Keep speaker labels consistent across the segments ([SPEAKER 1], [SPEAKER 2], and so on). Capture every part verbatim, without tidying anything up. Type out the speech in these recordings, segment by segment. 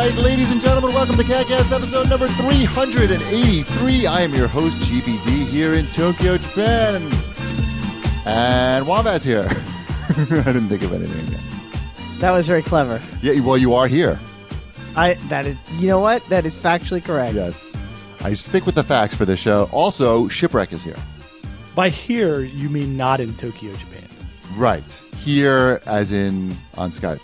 [SPEAKER 1] right, ladies and gentlemen, welcome to CatCast episode number three hundred eighty-three. I am your host, G B D, here in Tokyo, Japan. And Wombat's here. I didn't think of anything yet.
[SPEAKER 2] That was very clever.
[SPEAKER 1] Yeah, well, you are here.
[SPEAKER 2] I that is, you know what? That is factually correct.
[SPEAKER 1] Yes. I stick with the facts for this show. Also, Shipwreck is here.
[SPEAKER 3] By here, you mean not in Tokyo, Japan.
[SPEAKER 1] Right. Here, as in on Skype.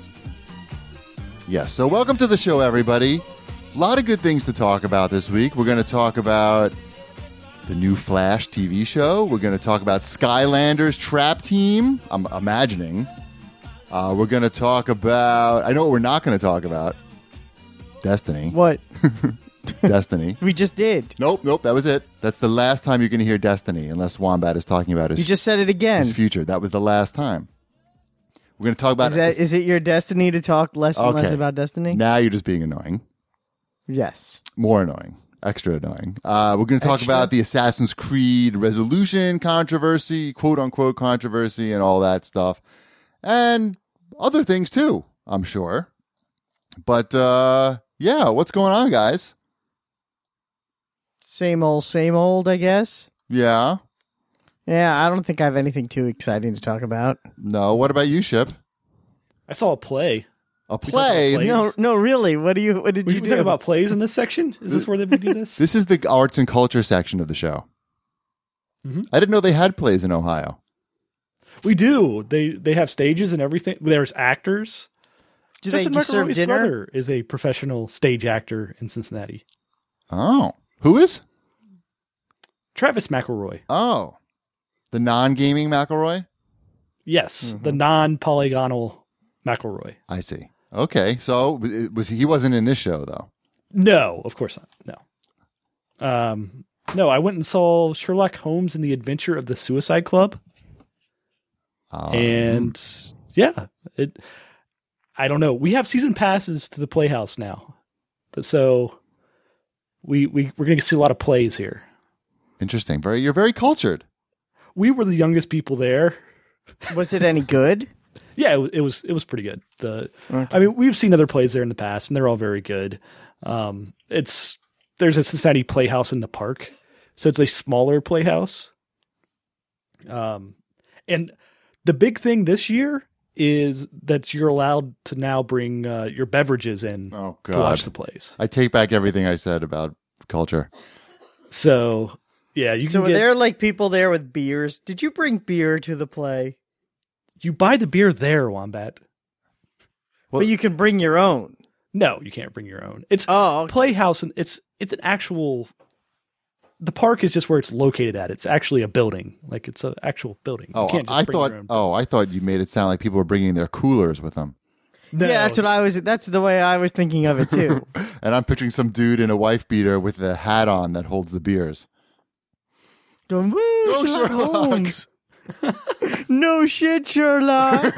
[SPEAKER 1] Yes. So welcome to the show, everybody. A lot of good things to talk about this week. We're going to talk about the new Flash T V show. We're going to talk about Skylanders Trap Team, I'm imagining. Uh, we're going to talk about... I know what we're not going to talk about. Destiny.
[SPEAKER 2] What?
[SPEAKER 1] Destiny.
[SPEAKER 2] We just did.
[SPEAKER 1] Nope, nope, that was it. That's the last time you're going to hear Destiny, unless Wombat is talking about his,
[SPEAKER 2] You just said it again.
[SPEAKER 1] his future. That was the last time. We're going to talk about...
[SPEAKER 2] Is, that, is it your destiny to talk less and less
[SPEAKER 1] Okay.
[SPEAKER 2] about Destiny?
[SPEAKER 1] Now you're just being annoying.
[SPEAKER 2] Yes.
[SPEAKER 1] More annoying. Extra annoying. Uh, we're going to talk
[SPEAKER 2] Extra?
[SPEAKER 1] about the Assassin's Creed Resolution controversy, quote-unquote controversy, and all that stuff. And other things, too, I'm sure. But, uh, yeah, what's going on, guys?
[SPEAKER 2] Same old, same old, I guess.
[SPEAKER 1] Yeah?
[SPEAKER 2] Yeah, I don't think I have anything too exciting to talk about.
[SPEAKER 1] No? What about you, Ship?
[SPEAKER 3] I saw a play.
[SPEAKER 1] A
[SPEAKER 3] We talked
[SPEAKER 1] play?
[SPEAKER 3] about plays.
[SPEAKER 2] No, no, really. What do you? What did
[SPEAKER 3] We,
[SPEAKER 2] you
[SPEAKER 3] we
[SPEAKER 2] do?
[SPEAKER 3] talk about plays in this section? Is this where we do this?
[SPEAKER 1] This is the arts and culture section of the show.
[SPEAKER 3] Mhm.
[SPEAKER 1] I didn't know they had plays in Ohio.
[SPEAKER 3] We do. They they have stages and everything. There's actors.
[SPEAKER 2] do
[SPEAKER 3] Justin
[SPEAKER 2] they serve
[SPEAKER 3] McElroy's
[SPEAKER 2] dinner?
[SPEAKER 3] brother is a professional stage actor in Cincinnati.
[SPEAKER 1] Oh. Who is?
[SPEAKER 3] Travis McElroy.
[SPEAKER 1] Oh. The non-gaming McElroy?
[SPEAKER 3] Yes,
[SPEAKER 2] Mm-hmm.
[SPEAKER 3] the non-polygonal McElroy.
[SPEAKER 1] I see. Okay, so it was he wasn't in this show though.
[SPEAKER 3] No, of course not. No. Um, no, I went and saw Sherlock Holmes and the Adventure of the Suicide Club.
[SPEAKER 1] Um,
[SPEAKER 3] And yeah, it. I don't know. We have season passes to the Playhouse now, but so we we we're going to see a lot of plays here.
[SPEAKER 1] interesting. Very, you're very cultured.
[SPEAKER 3] We were the youngest people there.
[SPEAKER 2] Was it any good?
[SPEAKER 3] Yeah, it, wa- it was it was pretty good. The
[SPEAKER 2] Okay.
[SPEAKER 3] I mean, we've seen other plays there in the past, and they're all very good. Um, it's there's a Cincinnati Playhouse in the park, so it's a smaller playhouse. Um, and the big thing this year is that you're allowed to now bring uh, your beverages in
[SPEAKER 1] Oh
[SPEAKER 3] to watch
[SPEAKER 1] God!
[SPEAKER 3] the plays.
[SPEAKER 1] I take back everything I said about culture.
[SPEAKER 3] So yeah, you
[SPEAKER 2] So
[SPEAKER 3] can
[SPEAKER 2] were
[SPEAKER 3] get,
[SPEAKER 2] there like people there with beers? Did you bring beer to the play?
[SPEAKER 3] you buy the beer there, Wombat.
[SPEAKER 1] Well-
[SPEAKER 2] but you can bring your own.
[SPEAKER 3] No, you can't bring your own. It's
[SPEAKER 2] Oh, okay.
[SPEAKER 3] Playhouse, and it's it's an actual. The park is just where it's located at. It's actually a building, like it's an actual building. You
[SPEAKER 1] Oh,
[SPEAKER 3] can't just
[SPEAKER 1] I
[SPEAKER 3] bring
[SPEAKER 1] thought.
[SPEAKER 3] your own.
[SPEAKER 1] Oh, I thought you made it sound like people were bringing their coolers with them,
[SPEAKER 3] No.
[SPEAKER 2] Yeah, that's what I was. That's the way I was thinking of it too.
[SPEAKER 1] and I'm picturing some dude in a wife beater with the hat on that holds the beers.
[SPEAKER 2] Going, woo,
[SPEAKER 1] Oh,
[SPEAKER 2] Sherlock
[SPEAKER 1] Sherlock.
[SPEAKER 2] Holmes. No shit, Sherlock.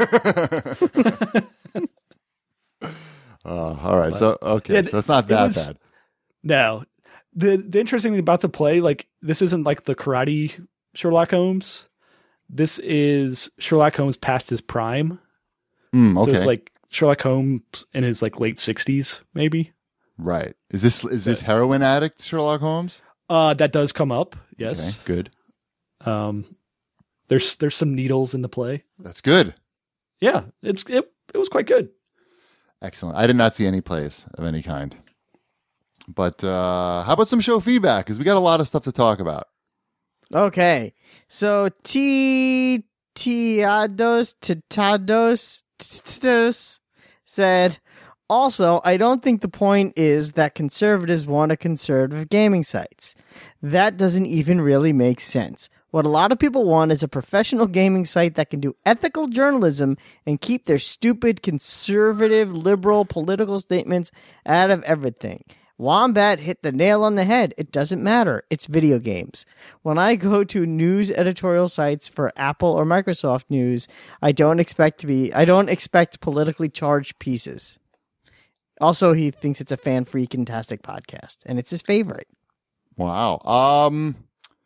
[SPEAKER 1] Oh, all right. So okay,
[SPEAKER 3] Yeah,
[SPEAKER 1] so it's not
[SPEAKER 3] it
[SPEAKER 1] that
[SPEAKER 3] was-
[SPEAKER 1] bad.
[SPEAKER 3] No. The the interesting thing about the play, like this isn't like the karate Sherlock Holmes. This is Sherlock Holmes past his prime.
[SPEAKER 1] Mm, okay,
[SPEAKER 3] So it's like Sherlock Holmes in his like late sixties, maybe.
[SPEAKER 1] right. Is this is this heroin addict Sherlock Holmes?
[SPEAKER 3] Uh, that does come up. Yes.
[SPEAKER 1] Okay, good.
[SPEAKER 3] Um, there's there's some needles in the play.
[SPEAKER 1] That's good.
[SPEAKER 3] Yeah, it's it it was quite good.
[SPEAKER 1] Excellent. I did not see any plays of any kind. But uh, how about some show feedback? Because we got a lot of stuff to talk about.
[SPEAKER 2] Okay, so T Tiados Titados Titados said. Also, I don't think the point is that conservatives want a conservative gaming sites. That doesn't even really make sense. What a lot of people want is a professional gaming site that can do ethical journalism and keep their stupid, conservative, liberal political statements out of everything. Wombat hit the nail on the head. It doesn't matter. It's video games. When I go to news editorial sites for Apple or Microsoft news, I don't expect to be I don't expect politically charged pieces. Also, he thinks it's a fan-free, fantastic podcast, and it's his favorite.
[SPEAKER 1] Wow. Um,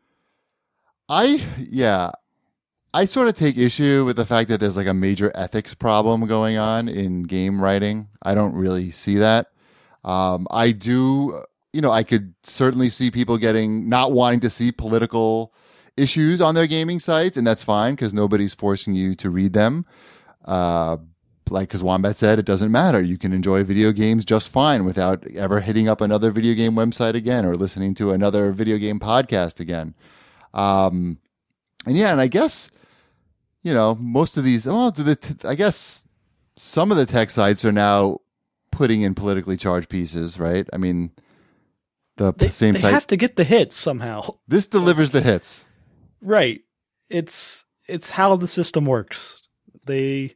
[SPEAKER 1] I yeah, I sort of take issue with the fact that there's like a major ethics problem going on in game writing. I don't really see that. Um, I do, you know, I could certainly see people getting not wanting to see political issues on their gaming sites, and that's fine because nobody's forcing you to read them. Uh, like, because Wombat said, it doesn't matter. You can enjoy video games just fine without ever hitting up another video game website again or listening to another video game podcast again. Um, and yeah, and I guess, you know, most of these, well, the, I guess some of the tech sites are now putting in politically charged pieces, right? I mean, the
[SPEAKER 3] They,
[SPEAKER 1] same
[SPEAKER 3] they
[SPEAKER 1] site.
[SPEAKER 3] have to get the hits somehow.
[SPEAKER 1] This delivers the hits.
[SPEAKER 3] Right. It's it's how the system works. They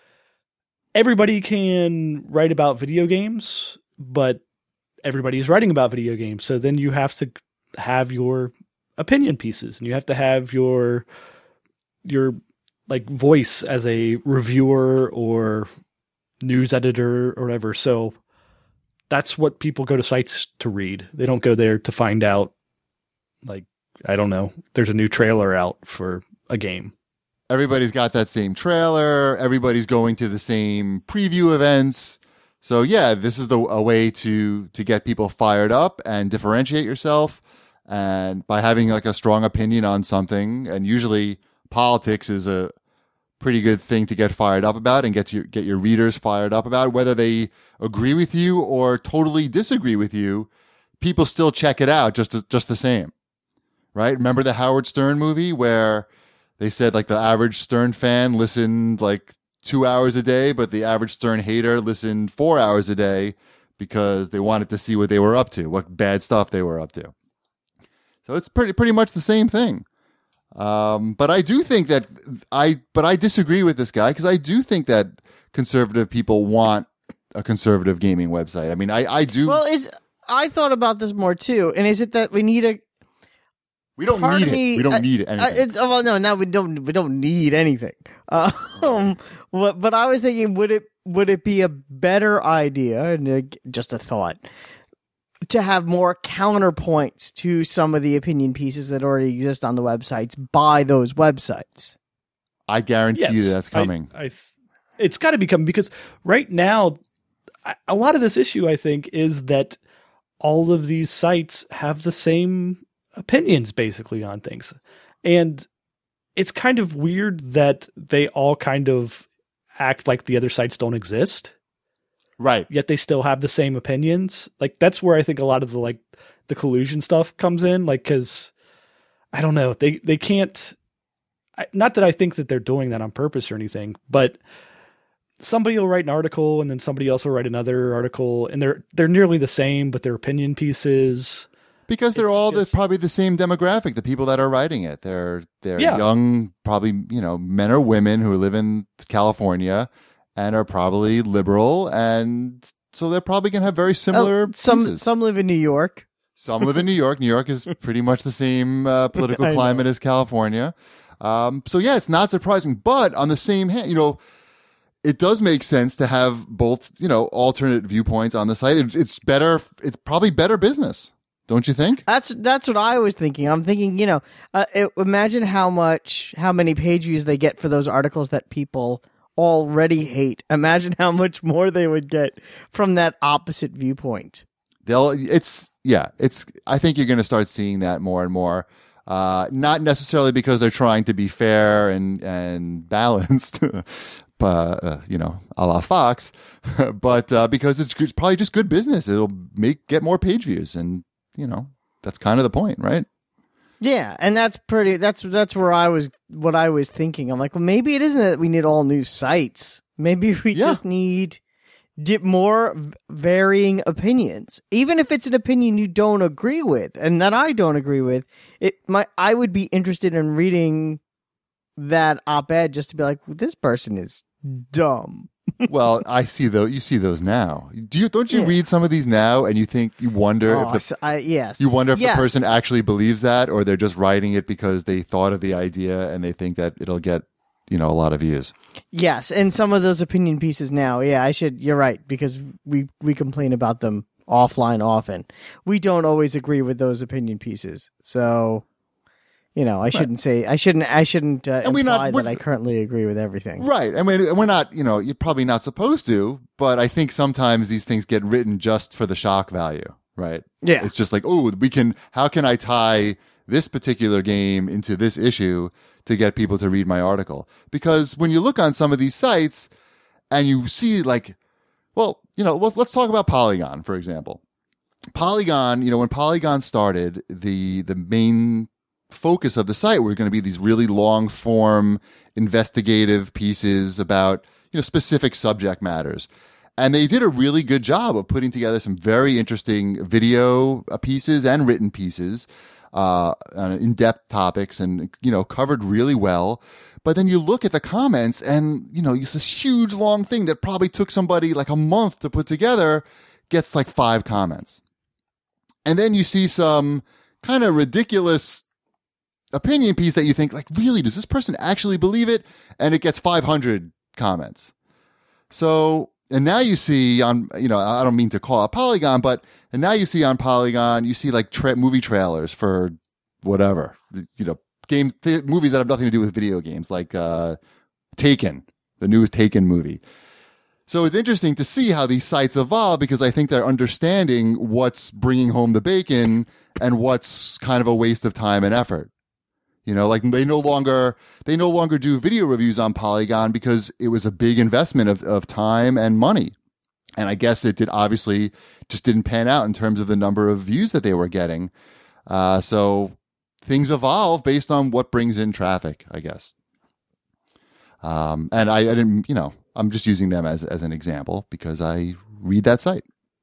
[SPEAKER 3] everybody can write about video games, but everybody's writing about video games. So then you have to have your opinion pieces, and you have to have your your like voice as a reviewer or news editor or whatever. So that's what people go to sites to read. They don't go there to find out, like, I don't know, there's a new trailer out for a game.
[SPEAKER 1] Everybody's got that same trailer. Everybody's going to the same preview events. So yeah, this is the a way to to get people fired up and differentiate yourself, and by having like a strong opinion on something. And usually politics is a pretty good thing to get fired up about and get your get your readers fired up about, whether they agree with you or totally disagree with you. People still check it out just just the same, right? Remember the Howard Stern movie where they said like the average Stern fan listened like two hours a day, but the average Stern hater listened four hours a day because they wanted to see what they were up to, what bad stuff they were up to. So it's pretty pretty much the same thing. Um, but I do think that I, but I disagree with this guy because I do think that conservative people want a conservative gaming website. I mean, I, I do.
[SPEAKER 2] Well, is I thought about this more too, and is it that we need a?
[SPEAKER 1] We don't
[SPEAKER 2] part
[SPEAKER 1] need
[SPEAKER 2] of me-
[SPEAKER 1] it. We don't
[SPEAKER 2] uh,
[SPEAKER 1] need it.
[SPEAKER 2] Uh,
[SPEAKER 1] Anything.
[SPEAKER 2] it's, well, no, now we don't. We don't need anything. Um, but, but I was thinking, would it would it be a better idea? And uh, just a thought. To have more counterpoints to some of the opinion pieces that already exist on the websites by those websites.
[SPEAKER 1] I guarantee
[SPEAKER 3] Yes,
[SPEAKER 1] you that's coming.
[SPEAKER 3] I, I, it's got to be coming because right now, I- a lot of this issue, I think, is that all of these sites have the same opinions basically on things. And it's kind of weird that they all kind of act like the other sites don't exist,
[SPEAKER 1] Right.
[SPEAKER 3] yet they still have the same opinions. Like that's where I think a lot of the like the collusion stuff comes in. Like, cause I don't know, they, they can't, I, not that I think that they're doing that on purpose or anything, but somebody will write an article and then somebody else will write another article and they're, they're nearly the same, but their opinion pieces.
[SPEAKER 1] Because they're
[SPEAKER 3] It's
[SPEAKER 1] all
[SPEAKER 3] just-
[SPEAKER 1] the, probably the same demographic, the people that are writing it. They're they're
[SPEAKER 3] Yeah.
[SPEAKER 1] young, probably, you know, men or women who live in California and are probably liberal, and so they're probably going to have very similar
[SPEAKER 2] Oh, some
[SPEAKER 1] pieces.
[SPEAKER 2] some live in New York.
[SPEAKER 1] Some live in New York. New York is pretty much the same uh, political
[SPEAKER 2] I know.
[SPEAKER 1] climate as California. Um, so yeah, it's not surprising. But on the same hand, you know, it does make sense to have both, you know, alternate viewpoints on the site. It's, it's better. It's probably better business, don't you think?
[SPEAKER 2] That's that's what I was thinking. I'm thinking, you know, uh, it, imagine how much, how many page views they get for those articles that people already hate. Imagine how much more they would get from that opposite viewpoint.
[SPEAKER 1] They'll. It's yeah. It's. I think you're going to start seeing that more and more. Uh, not necessarily because they're trying to be fair and and balanced, but uh, you know, a la Fox, but uh, because it's, it's probably just good business. It'll make get more page views, and you know, that's kind of the point, right?
[SPEAKER 2] Yeah, and that's pretty. That's that's where I was. What I was thinking. I'm like, well, maybe it isn't that we need all new sites. Maybe we
[SPEAKER 1] Yeah.
[SPEAKER 2] just need di- more v- varying opinions. Even if it's an opinion you don't agree with, and that I don't agree with, it my I would be interested in reading that op-ed just to be like, well, this person is dumb.
[SPEAKER 1] Well, I see those. You see those now. Do you? Don't you
[SPEAKER 2] Yeah.
[SPEAKER 1] read some of these now, and you think you wonder
[SPEAKER 2] Oh,
[SPEAKER 1] if the
[SPEAKER 2] so I, yes,
[SPEAKER 1] you wonder if
[SPEAKER 2] yes.
[SPEAKER 1] the person actually believes that, or they're just writing it because they thought of the idea and they think that it'll get, you know, a lot of views.
[SPEAKER 2] Yes, and some of those opinion pieces now. Yeah, I should. You're right, because we we complain about them offline often. We don't always agree with those opinion pieces. So, you know, I shouldn't say I shouldn't I shouldn't uh,
[SPEAKER 1] And we
[SPEAKER 2] imply
[SPEAKER 1] not-
[SPEAKER 2] that I currently agree with everything.
[SPEAKER 1] Right. I mean, we're not, you know, you're probably not supposed to, but I think sometimes these things get written just for the shock value, right?
[SPEAKER 2] Yeah.
[SPEAKER 1] It's just like, oh, we can, how can I tie this particular game into this issue to get people to read my article? Because when you look on some of these sites and you see like, well, you know, let's, let's talk about Polygon, for example. Polygon, you know, when Polygon started, the the main focus of the site were going to be these really long form investigative pieces about, you know, specific subject matters. And they did a really good job of putting together some very interesting video pieces and written pieces, uh, on in-depth topics, and, you know, covered really well. But then you look at the comments and, you know, it's this huge long thing that probably took somebody like a month to put together, gets like five comments. And then you see some kind of ridiculous opinion piece that you think, like, really, does this person actually believe it? And it gets five hundred comments. So, and now you see on, you know, I don't mean to call it Polygon, but, and now you see on Polygon, you see like tra- movie trailers for whatever, you know, game, th- movies that have nothing to do with video games, like uh, Taken, the newest Taken movie. So it's interesting to see how these sites evolve, because I think they're understanding what's bringing home the bacon and what's kind of a waste of time and effort. You know, like they no longer they no longer do video reviews on Polygon because it was a big investment of, of time and money. And I guess it did obviously just didn't pan out in terms of the number of views that they were getting. Uh, so things evolve based on what brings in traffic, I guess. Um, and I, I didn't, you know, I'm just using them as as an example because I read that site.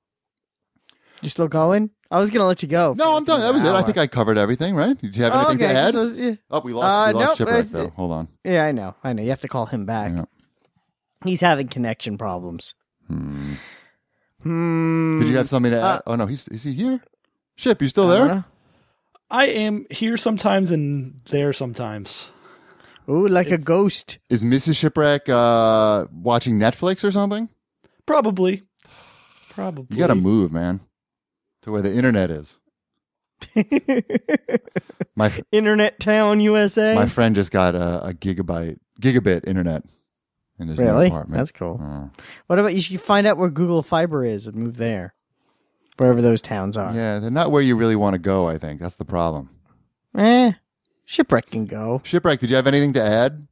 [SPEAKER 2] You still going? I was gonna let you go.
[SPEAKER 1] No, I'm done. That was it. I think I covered everything, right? Did you have anything
[SPEAKER 2] okay,
[SPEAKER 1] to add?
[SPEAKER 2] so it's- yeah.
[SPEAKER 1] Oh, we lost,
[SPEAKER 2] Uh,
[SPEAKER 1] we lost
[SPEAKER 2] nope,
[SPEAKER 1] Shipwreck,
[SPEAKER 2] uh,
[SPEAKER 1] though. Hold on.
[SPEAKER 2] Yeah, I know. I know. You have to call him back.
[SPEAKER 1] Yeah.
[SPEAKER 2] He's having connection problems.
[SPEAKER 1] Hmm.
[SPEAKER 2] Hmm.
[SPEAKER 1] Did you have something to add?
[SPEAKER 2] uh,
[SPEAKER 1] oh, no. He's, is he here? Ship, you still
[SPEAKER 2] I don't
[SPEAKER 1] there?
[SPEAKER 2] know.
[SPEAKER 3] I am here sometimes and there sometimes.
[SPEAKER 2] Ooh, like a
[SPEAKER 3] It's-
[SPEAKER 2] ghost.
[SPEAKER 1] Is Missus Shipwreck uh, watching Netflix or something?
[SPEAKER 3] Probably. Probably.
[SPEAKER 1] You got to move, man, to where the internet is. My
[SPEAKER 2] Internet Town, U S A.
[SPEAKER 1] my friend just got a, a gigabyte, gigabit internet in his new
[SPEAKER 2] Really?
[SPEAKER 1] apartment.
[SPEAKER 2] That's cool.
[SPEAKER 1] Oh.
[SPEAKER 2] What about you? Should find out where Google Fiber is and move there, wherever those towns are.
[SPEAKER 1] Yeah, they're not where you really want to go, I think. That's the problem.
[SPEAKER 2] Eh, Shipwreck can go.
[SPEAKER 1] Shipwreck, did you have anything to add?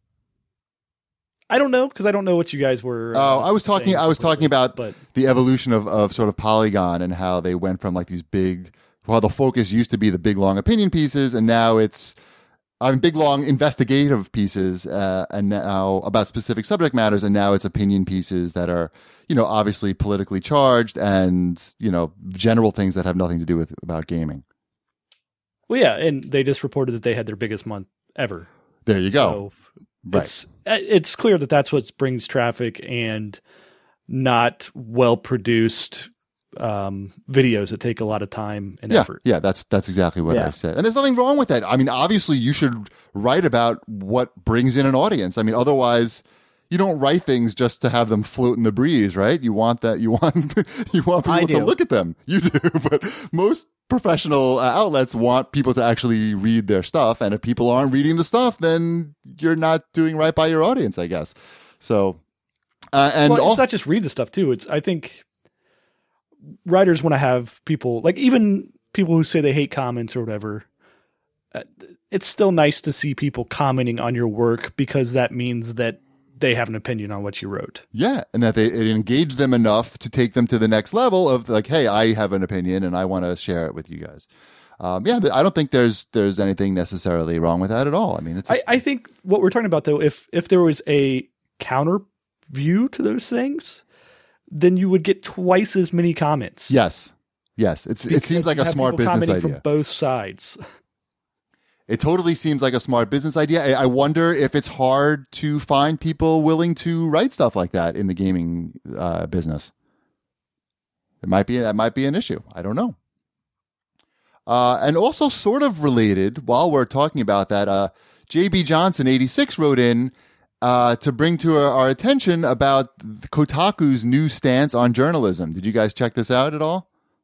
[SPEAKER 3] I don't know because I don't know what you guys were.
[SPEAKER 1] Oh,
[SPEAKER 3] uh,
[SPEAKER 1] I was talking.
[SPEAKER 3] saying
[SPEAKER 1] I was talking
[SPEAKER 3] completely,
[SPEAKER 1] about
[SPEAKER 3] but
[SPEAKER 1] the evolution of, of sort of Polygon and how they went from like these big. Well, the focus used to be the big long opinion pieces, and now it's I mean big long investigative pieces, uh, and now about specific subject matters, and now it's opinion pieces that are you know obviously politically charged and you know general things that have nothing to do with about gaming.
[SPEAKER 3] well, yeah, and they just reported that they had their biggest month ever.
[SPEAKER 1] There you go.
[SPEAKER 3] So
[SPEAKER 1] Right.
[SPEAKER 3] it's it's clear that that's what brings traffic and not well produced um, videos that take a lot of time and
[SPEAKER 1] Yeah,
[SPEAKER 3] effort.
[SPEAKER 1] yeah, that's that's exactly what
[SPEAKER 2] Yeah.
[SPEAKER 1] I said. And there's nothing wrong with that. I mean, obviously you should write about what brings in an audience. I mean, otherwise you don't write things just to have them float in the breeze, right? You want that you want you want
[SPEAKER 2] I
[SPEAKER 1] people to
[SPEAKER 2] do.
[SPEAKER 1] look at them. You do, but most professional uh, outlets want people to actually read their stuff, and if people aren't reading the stuff, then you're not doing right by your audience, I guess. So uh, and
[SPEAKER 3] well,
[SPEAKER 1] all,
[SPEAKER 3] it's not just read the stuff too. It's I think writers want to have people like even people who say they hate comments or whatever. Uh, it's still nice to see people commenting on your work because that means that they have an opinion on what you wrote.
[SPEAKER 1] yeah, and that they it engaged them enough to take them to the next level of like, hey, I have an opinion and I want to share it with you guys. Um, yeah, I don't think there's there's anything necessarily wrong with that at all. I mean, it's a,
[SPEAKER 3] I, I think what we're talking about though, if if there was a counter view to those things, then you would get twice as many comments.
[SPEAKER 1] yes, yes. It's it
[SPEAKER 3] Because
[SPEAKER 1] seems like
[SPEAKER 3] you
[SPEAKER 1] a
[SPEAKER 3] have
[SPEAKER 1] smart
[SPEAKER 3] people
[SPEAKER 1] business
[SPEAKER 3] commenting
[SPEAKER 1] idea.
[SPEAKER 3] from both sides.
[SPEAKER 1] It totally seems like a smart business idea. I, I wonder if it's hard to find people willing to write stuff like that in the gaming uh, business. It might be that might be an issue. I don't know. Uh, and also, sort of related, while we're talking about that, uh, J B Johnson eighty-six wrote in uh, to bring to our, our attention about Kotaku's new stance on journalism. Did you guys check this out at all?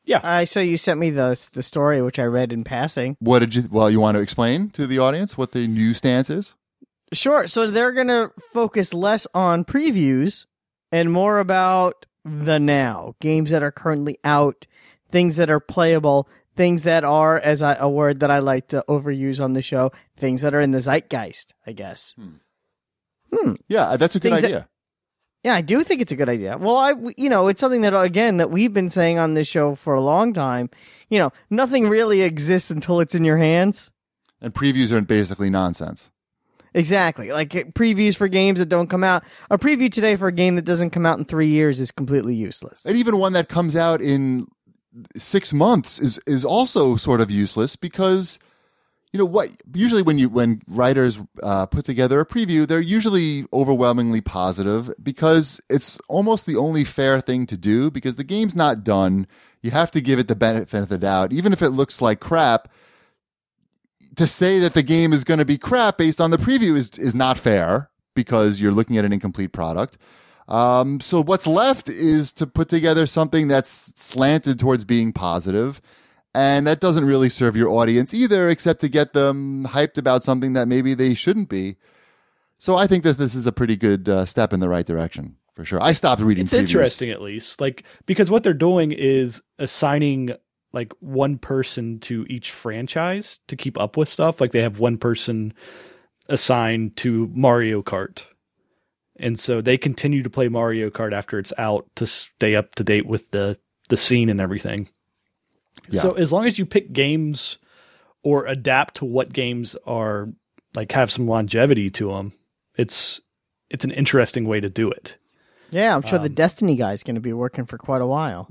[SPEAKER 3] Yeah.
[SPEAKER 2] I saw you sent me the the story, which I read in passing.
[SPEAKER 1] What did you? Well, you want to explain to the audience what the new stance is?
[SPEAKER 2] Sure. So they're going to focus less on previews and more about the now. Games that are currently out, things that are playable, things that are, as I, a word that I like to overuse on the show, things that are in the zeitgeist, I guess.
[SPEAKER 1] Hmm.
[SPEAKER 2] Hmm.
[SPEAKER 1] Yeah, that's a good
[SPEAKER 2] Things
[SPEAKER 1] idea.
[SPEAKER 2] That, yeah, I do think it's a good idea. Well, I, you know, it's something that, again, that we've been saying on this show for a long time. You know, nothing really exists until it's in your hands.
[SPEAKER 1] And previews are basically nonsense.
[SPEAKER 2] Exactly. Like previews for games that don't come out. A preview today for a game that doesn't come out in three years is completely useless.
[SPEAKER 1] And even one that comes out in six months is is also sort of useless because, you know, what usually when you when writers uh, put together a preview, they're usually overwhelmingly positive because it's almost the only fair thing to do because the game's not done. You have to give it the benefit of the doubt, even if it looks like crap. To say that the game is going to be crap based on the preview is is not fair because you're looking at an incomplete product. Um, so what's left is to put together something that's slanted towards being positive, and that doesn't really serve your audience either, except to get them hyped about something that maybe they shouldn't be. So I think that this is a pretty good uh, step in the right direction for sure. I stopped reading.
[SPEAKER 3] It's
[SPEAKER 1] previews.
[SPEAKER 3] interesting, at least, like because what they're doing is assigning like one person to each franchise to keep up with stuff. Like they have one person assigned to Mario Kart. And so they continue to play Mario Kart after it's out to stay up to date with the, the scene and everything.
[SPEAKER 1] Yeah.
[SPEAKER 3] So as long as you pick games or adapt to what games are like have some longevity to them, it's, it's an interesting way to do it.
[SPEAKER 2] Yeah, I'm sure
[SPEAKER 3] Um,
[SPEAKER 2] the Destiny guy's going to be working for quite a while.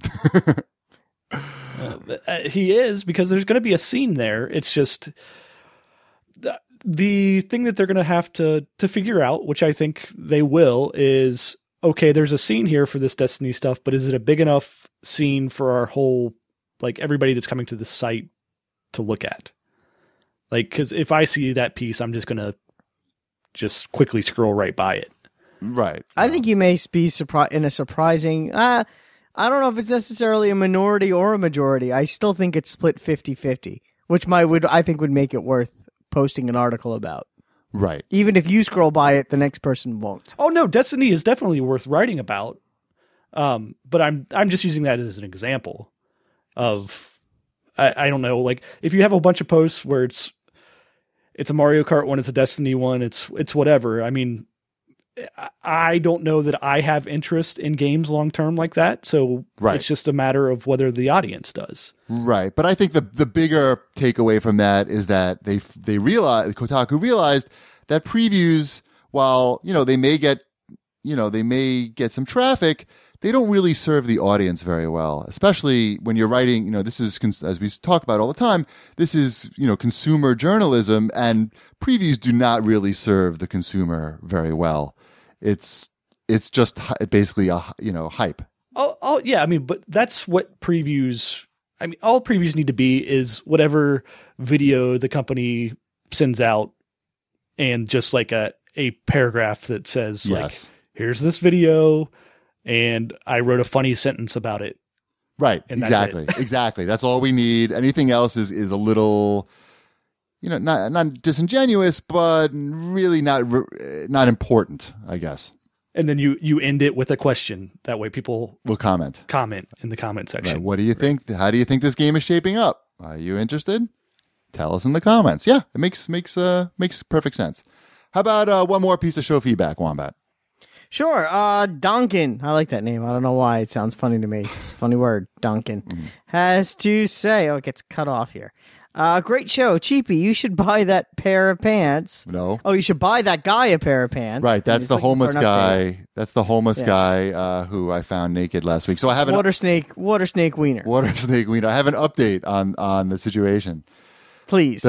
[SPEAKER 3] Uh, he is, because there's going to be a scene there. It's just the, the thing that they're going to have to to figure out, which I think they will, is okay, there's a scene here for this Destiny stuff, but is it a big enough scene for our whole, like everybody that's coming to the site to look at? Like, because if I see that piece, I'm just going to just quickly scroll right by it.
[SPEAKER 1] Right.
[SPEAKER 2] I think you may be surprised in a surprising. Uh, I don't know if it's necessarily a minority or a majority. I still think it's split fifty-fifty, which my would I think would make it worth posting an article about.
[SPEAKER 1] Right.
[SPEAKER 2] Even if you scroll by it, the next person won't.
[SPEAKER 3] Oh no, Destiny is definitely worth writing about. Um, but I'm I'm just using that as an example of I, I don't know, like if you have a bunch of posts where it's it's a Mario Kart one, it's a Destiny one, it's it's whatever. I mean, I don't know that I have interest in games long term like that, so
[SPEAKER 1] Right.
[SPEAKER 3] it's just a matter of whether the audience does.
[SPEAKER 1] Right, but I think the the bigger takeaway from that is that they they realized Kotaku realized that previews, while you know they may get you know they may get some traffic, they don't really serve the audience very well. Especially when you're writing, you know, this is cons- as we talk about all the time. This is you know consumer journalism, and previews do not really serve the consumer very well. It's it's just hi- basically a you know hype.
[SPEAKER 3] Oh, oh yeah, I mean, but that's what previews. I mean, all previews need to be is whatever video the company sends out, and just like a a paragraph that says
[SPEAKER 1] Yes.
[SPEAKER 3] like, "Here's this video, and I wrote a funny sentence about it."
[SPEAKER 1] Right.
[SPEAKER 3] And that's
[SPEAKER 1] exactly. exactly. That's all we need. Anything else is, is a little, you know, not not disingenuous, but really not not important, I guess.
[SPEAKER 3] And then you you end it with a question. That way, people
[SPEAKER 1] We'll comment.
[SPEAKER 3] comment in the comment section.
[SPEAKER 1] Right. What do you think? How do you think this game is shaping up? Are you interested? Tell us in the comments. Yeah, it makes makes uh makes perfect sense. How about uh, one more piece of show feedback, Wombat?
[SPEAKER 2] Sure. Uh, Donkin. I like that name. I don't know why. It sounds funny to me. It's a funny word. Donkin
[SPEAKER 1] Mm-hmm.
[SPEAKER 2] has to say. Oh, it gets cut off here. Uh, great show. Cheapy, you should buy that pair of pants.
[SPEAKER 1] No.
[SPEAKER 2] Oh, you should buy that guy a pair of pants.
[SPEAKER 1] Right.
[SPEAKER 2] And
[SPEAKER 1] That's
[SPEAKER 2] he's
[SPEAKER 1] the
[SPEAKER 2] looking for
[SPEAKER 1] homeless
[SPEAKER 2] an update.
[SPEAKER 1] guy. That's the homeless
[SPEAKER 2] Yes.
[SPEAKER 1] guy uh, who I found naked last week. So I have an
[SPEAKER 2] Water snake. Water snake wiener.
[SPEAKER 1] water snake wiener. I have an update on on the situation.
[SPEAKER 2] Please.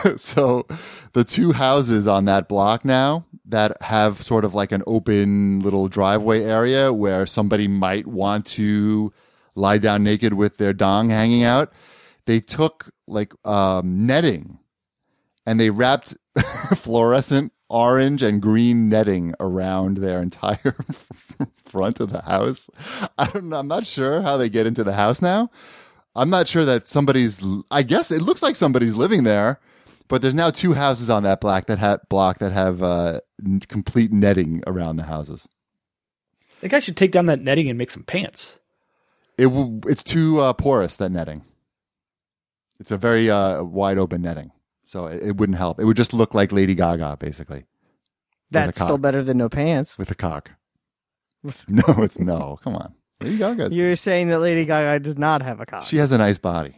[SPEAKER 1] So the two houses on that block now that have sort of like an open little driveway area where somebody might want to lie down naked with their dong hanging out, they took like um, netting and they wrapped fluorescent orange and green netting around their entire front of the house. I don't know. I'm not sure how they get into the house now. I'm not sure that somebody's. I guess it looks like somebody's living there, but there's now two houses on that block that have block that have uh, n- complete netting around the houses.
[SPEAKER 3] I think I should take down that netting and make some pants.
[SPEAKER 1] It w- it's too uh, porous, that netting. It's a very uh, wide open netting, so it, it wouldn't help. It would just look like Lady Gaga, basically.
[SPEAKER 2] That's still better than no pants.
[SPEAKER 1] With a cock. No, it's no. Come on. Lady Gaga's.
[SPEAKER 2] You're saying that Lady Gaga does not have a cock.
[SPEAKER 1] She has a nice body.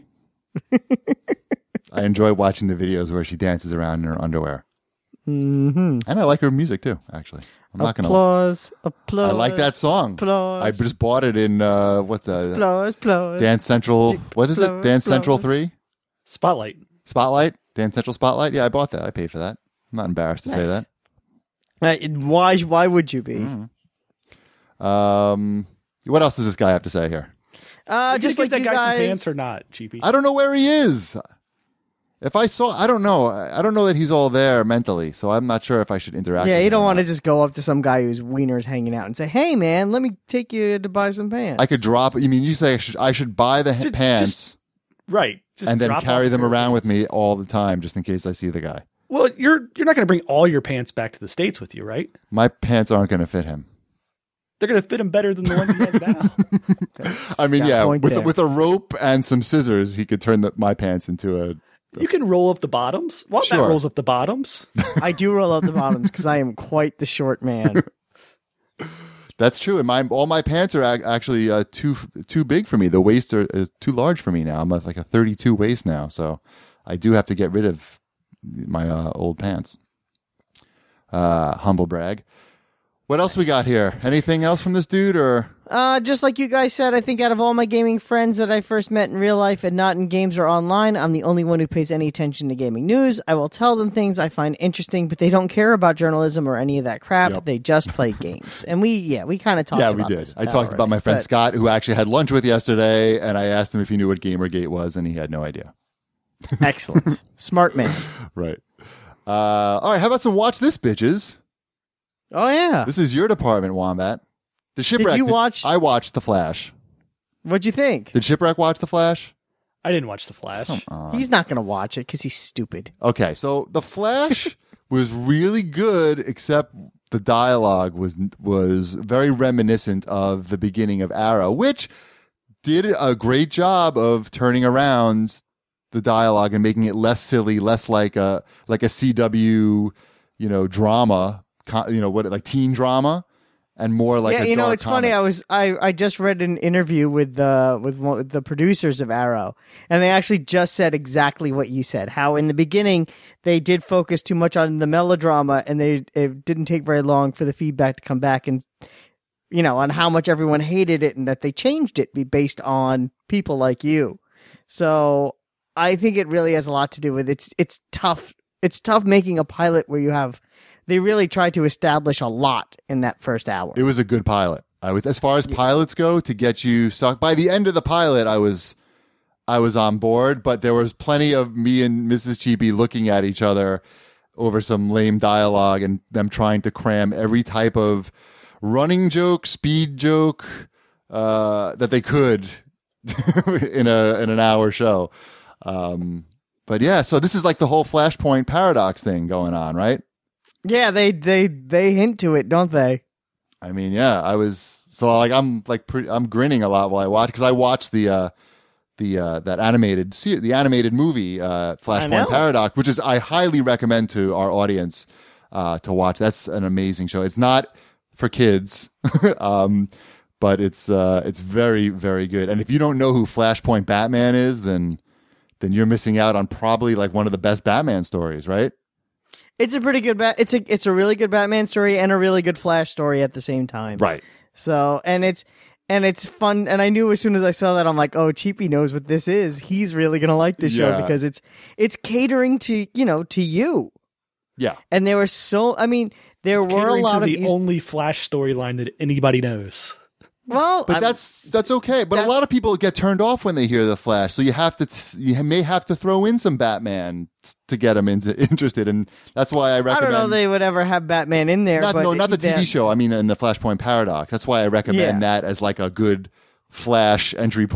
[SPEAKER 1] I enjoy watching the videos where she dances around in her underwear.
[SPEAKER 2] Mm-hmm.
[SPEAKER 1] And I like her music too, actually. I'm not going to.
[SPEAKER 2] Applause, applause.
[SPEAKER 1] I like that song.
[SPEAKER 2] Applause.
[SPEAKER 1] I just bought it in, uh, what's the?
[SPEAKER 2] Applause, applause.
[SPEAKER 1] Dance Central. What is it? Dance Central three?
[SPEAKER 3] Spotlight.
[SPEAKER 1] Spotlight? Dance Central Spotlight? Yeah, I bought that. I paid for that. I'm not embarrassed to
[SPEAKER 2] Nice.
[SPEAKER 1] say that.
[SPEAKER 2] Uh, why, why would you be?
[SPEAKER 1] Mm. Um, what else does this guy have to say here?
[SPEAKER 2] Uh, just like
[SPEAKER 3] that
[SPEAKER 2] you
[SPEAKER 3] guy
[SPEAKER 2] guys.
[SPEAKER 3] some pants or not, Cheapy?
[SPEAKER 1] I don't know where he is. If I saw, I don't know. I I don't know that he's all there mentally, so I'm not sure if I should interact.
[SPEAKER 2] Yeah,
[SPEAKER 1] with
[SPEAKER 2] you
[SPEAKER 1] him
[SPEAKER 2] don't
[SPEAKER 1] or
[SPEAKER 2] want to
[SPEAKER 1] not.
[SPEAKER 2] just go up to some guy whose wiener's hanging out and say, "Hey, man, let me take you to buy some pants."
[SPEAKER 1] I could drop. You mean you say I should, I should buy the
[SPEAKER 3] Just-
[SPEAKER 1] pants
[SPEAKER 3] just Right. Just
[SPEAKER 1] and then
[SPEAKER 3] drop
[SPEAKER 1] carry
[SPEAKER 3] off
[SPEAKER 1] them
[SPEAKER 3] your
[SPEAKER 1] around with
[SPEAKER 3] pants.
[SPEAKER 1] me all the time, just in case I see the guy.
[SPEAKER 3] Well, you're you're not going to bring all your pants back to the States with you, right?
[SPEAKER 1] My pants aren't going to fit him.
[SPEAKER 3] They're going to fit him better than the one he has now.
[SPEAKER 1] I mean,
[SPEAKER 2] got a
[SPEAKER 1] yeah,
[SPEAKER 2] point
[SPEAKER 1] with
[SPEAKER 2] there.
[SPEAKER 1] with a rope and some scissors, he could turn the, my pants into a.
[SPEAKER 3] You can roll up the bottoms. Well,
[SPEAKER 1] Sure.
[SPEAKER 3] that rolls up the bottoms.
[SPEAKER 2] I do roll up the bottoms because I am quite the short man.
[SPEAKER 1] That's true, and my all my pants are ac- actually uh, too too big for me. The waist are, is too large for me now. I'm at like a thirty-two waist now, so I do have to get rid of my uh, old pants. Uh, humble brag. What else we got here? Anything else from this dude, or
[SPEAKER 2] Uh, just like you guys said, I think out of all my gaming friends that I first met in real life and not in games or online, I'm the only one who pays any attention to gaming news. I will tell them things I find interesting, but they don't care about journalism or any of that crap.
[SPEAKER 1] Yep.
[SPEAKER 2] They just play games. And we, yeah, we kind of talked
[SPEAKER 1] yeah,
[SPEAKER 2] about
[SPEAKER 1] we did.
[SPEAKER 2] this
[SPEAKER 1] I talked about my
[SPEAKER 2] already,
[SPEAKER 1] friend
[SPEAKER 2] but-
[SPEAKER 1] Scott, who I actually had lunch with yesterday, and I asked him if he knew what Gamergate was, and he had no idea.
[SPEAKER 2] Excellent. Smart man.
[SPEAKER 1] Right. Uh, all right. How about some watch this, bitches?
[SPEAKER 2] Oh, yeah.
[SPEAKER 1] This is your department, Wombat. The shipwreck.
[SPEAKER 2] you watch-
[SPEAKER 1] I watched The Flash.
[SPEAKER 2] What'd you think?
[SPEAKER 1] Did Shipwreck watch The Flash?
[SPEAKER 3] I didn't watch The Flash.
[SPEAKER 2] He's not going to watch it because he's stupid.
[SPEAKER 1] Okay, so The Flash was really good, except the dialogue was was very reminiscent of the beginning of Arrow, which did a great job of turning around the dialogue and making it less silly, less like a like a C W, you know, drama, co- you know, what like teen drama, and more like
[SPEAKER 2] yeah,
[SPEAKER 1] a
[SPEAKER 2] you know,
[SPEAKER 1] dark
[SPEAKER 2] it's funny.
[SPEAKER 1] comic.
[SPEAKER 2] I was I, I just read an interview with the with one, with the producers of Arrow, and they actually just said exactly what you said. How in the beginning they did focus too much on the melodrama, and they it didn't take very long for the feedback to come back, and you know, on how much everyone hated it, and that they changed it be based on people like you. So I think it really has a lot to do with it's it's tough. It's tough making a pilot where you have. They really tried to establish a lot in that first hour.
[SPEAKER 1] It was a good pilot. I was, as far as pilots go, to get you stuck. By the end of the pilot, I was, I was on board. But there was plenty of me and Missus Cheapy looking at each other over some lame dialogue and them trying to cram every type of running joke, speed joke uh, that they could in a in an hour show. Um, but yeah, so this is like the whole Flashpoint paradox thing going on, right?
[SPEAKER 2] Yeah, they they they hint to it, don't they?
[SPEAKER 1] I mean, yeah, I was so like I'm like pretty, I'm grinning a lot while I watch because I watched the uh, the uh, that animated se- the animated movie uh,
[SPEAKER 2] I know.
[SPEAKER 1] Flashpoint Paradox, which is I highly recommend to our audience uh, to watch. That's an amazing show. It's not for kids, um, but it's uh, it's very very good. And if you don't know who Flashpoint Batman is, then then you're missing out on probably like one of the best Batman stories, right?
[SPEAKER 2] It's a pretty good bat. It's a it's a really good Batman story and a really good Flash story at the same time.
[SPEAKER 1] Right.
[SPEAKER 2] So and it's and it's fun. And I knew as soon as I saw that, I'm like, oh, Cheapy knows what this is. He's really gonna like this show
[SPEAKER 1] Yeah.
[SPEAKER 2] because it's it's catering to you know to you.
[SPEAKER 1] Yeah.
[SPEAKER 2] And there were so. I mean, there
[SPEAKER 3] It's
[SPEAKER 2] were a
[SPEAKER 3] catering
[SPEAKER 2] lot
[SPEAKER 3] to
[SPEAKER 2] of
[SPEAKER 3] the
[SPEAKER 2] East-
[SPEAKER 3] only Flash storyline that anybody knows.
[SPEAKER 2] well,
[SPEAKER 1] But
[SPEAKER 2] I'm-
[SPEAKER 1] that's that's okay. But a
[SPEAKER 2] that's-
[SPEAKER 1] lot of people get turned off when they hear the Flash, so you have to you may have to throw in some Batman to get them into, interested, and that's why I
[SPEAKER 2] I
[SPEAKER 1] recommend.
[SPEAKER 2] don't know they would ever have Batman in there.
[SPEAKER 1] not,
[SPEAKER 2] but
[SPEAKER 1] no, not the T V
[SPEAKER 2] that-
[SPEAKER 1] show. I mean, in the Flashpoint Paradox. That's why I recommend
[SPEAKER 2] Yeah.
[SPEAKER 1] that as like a good Flash entry point.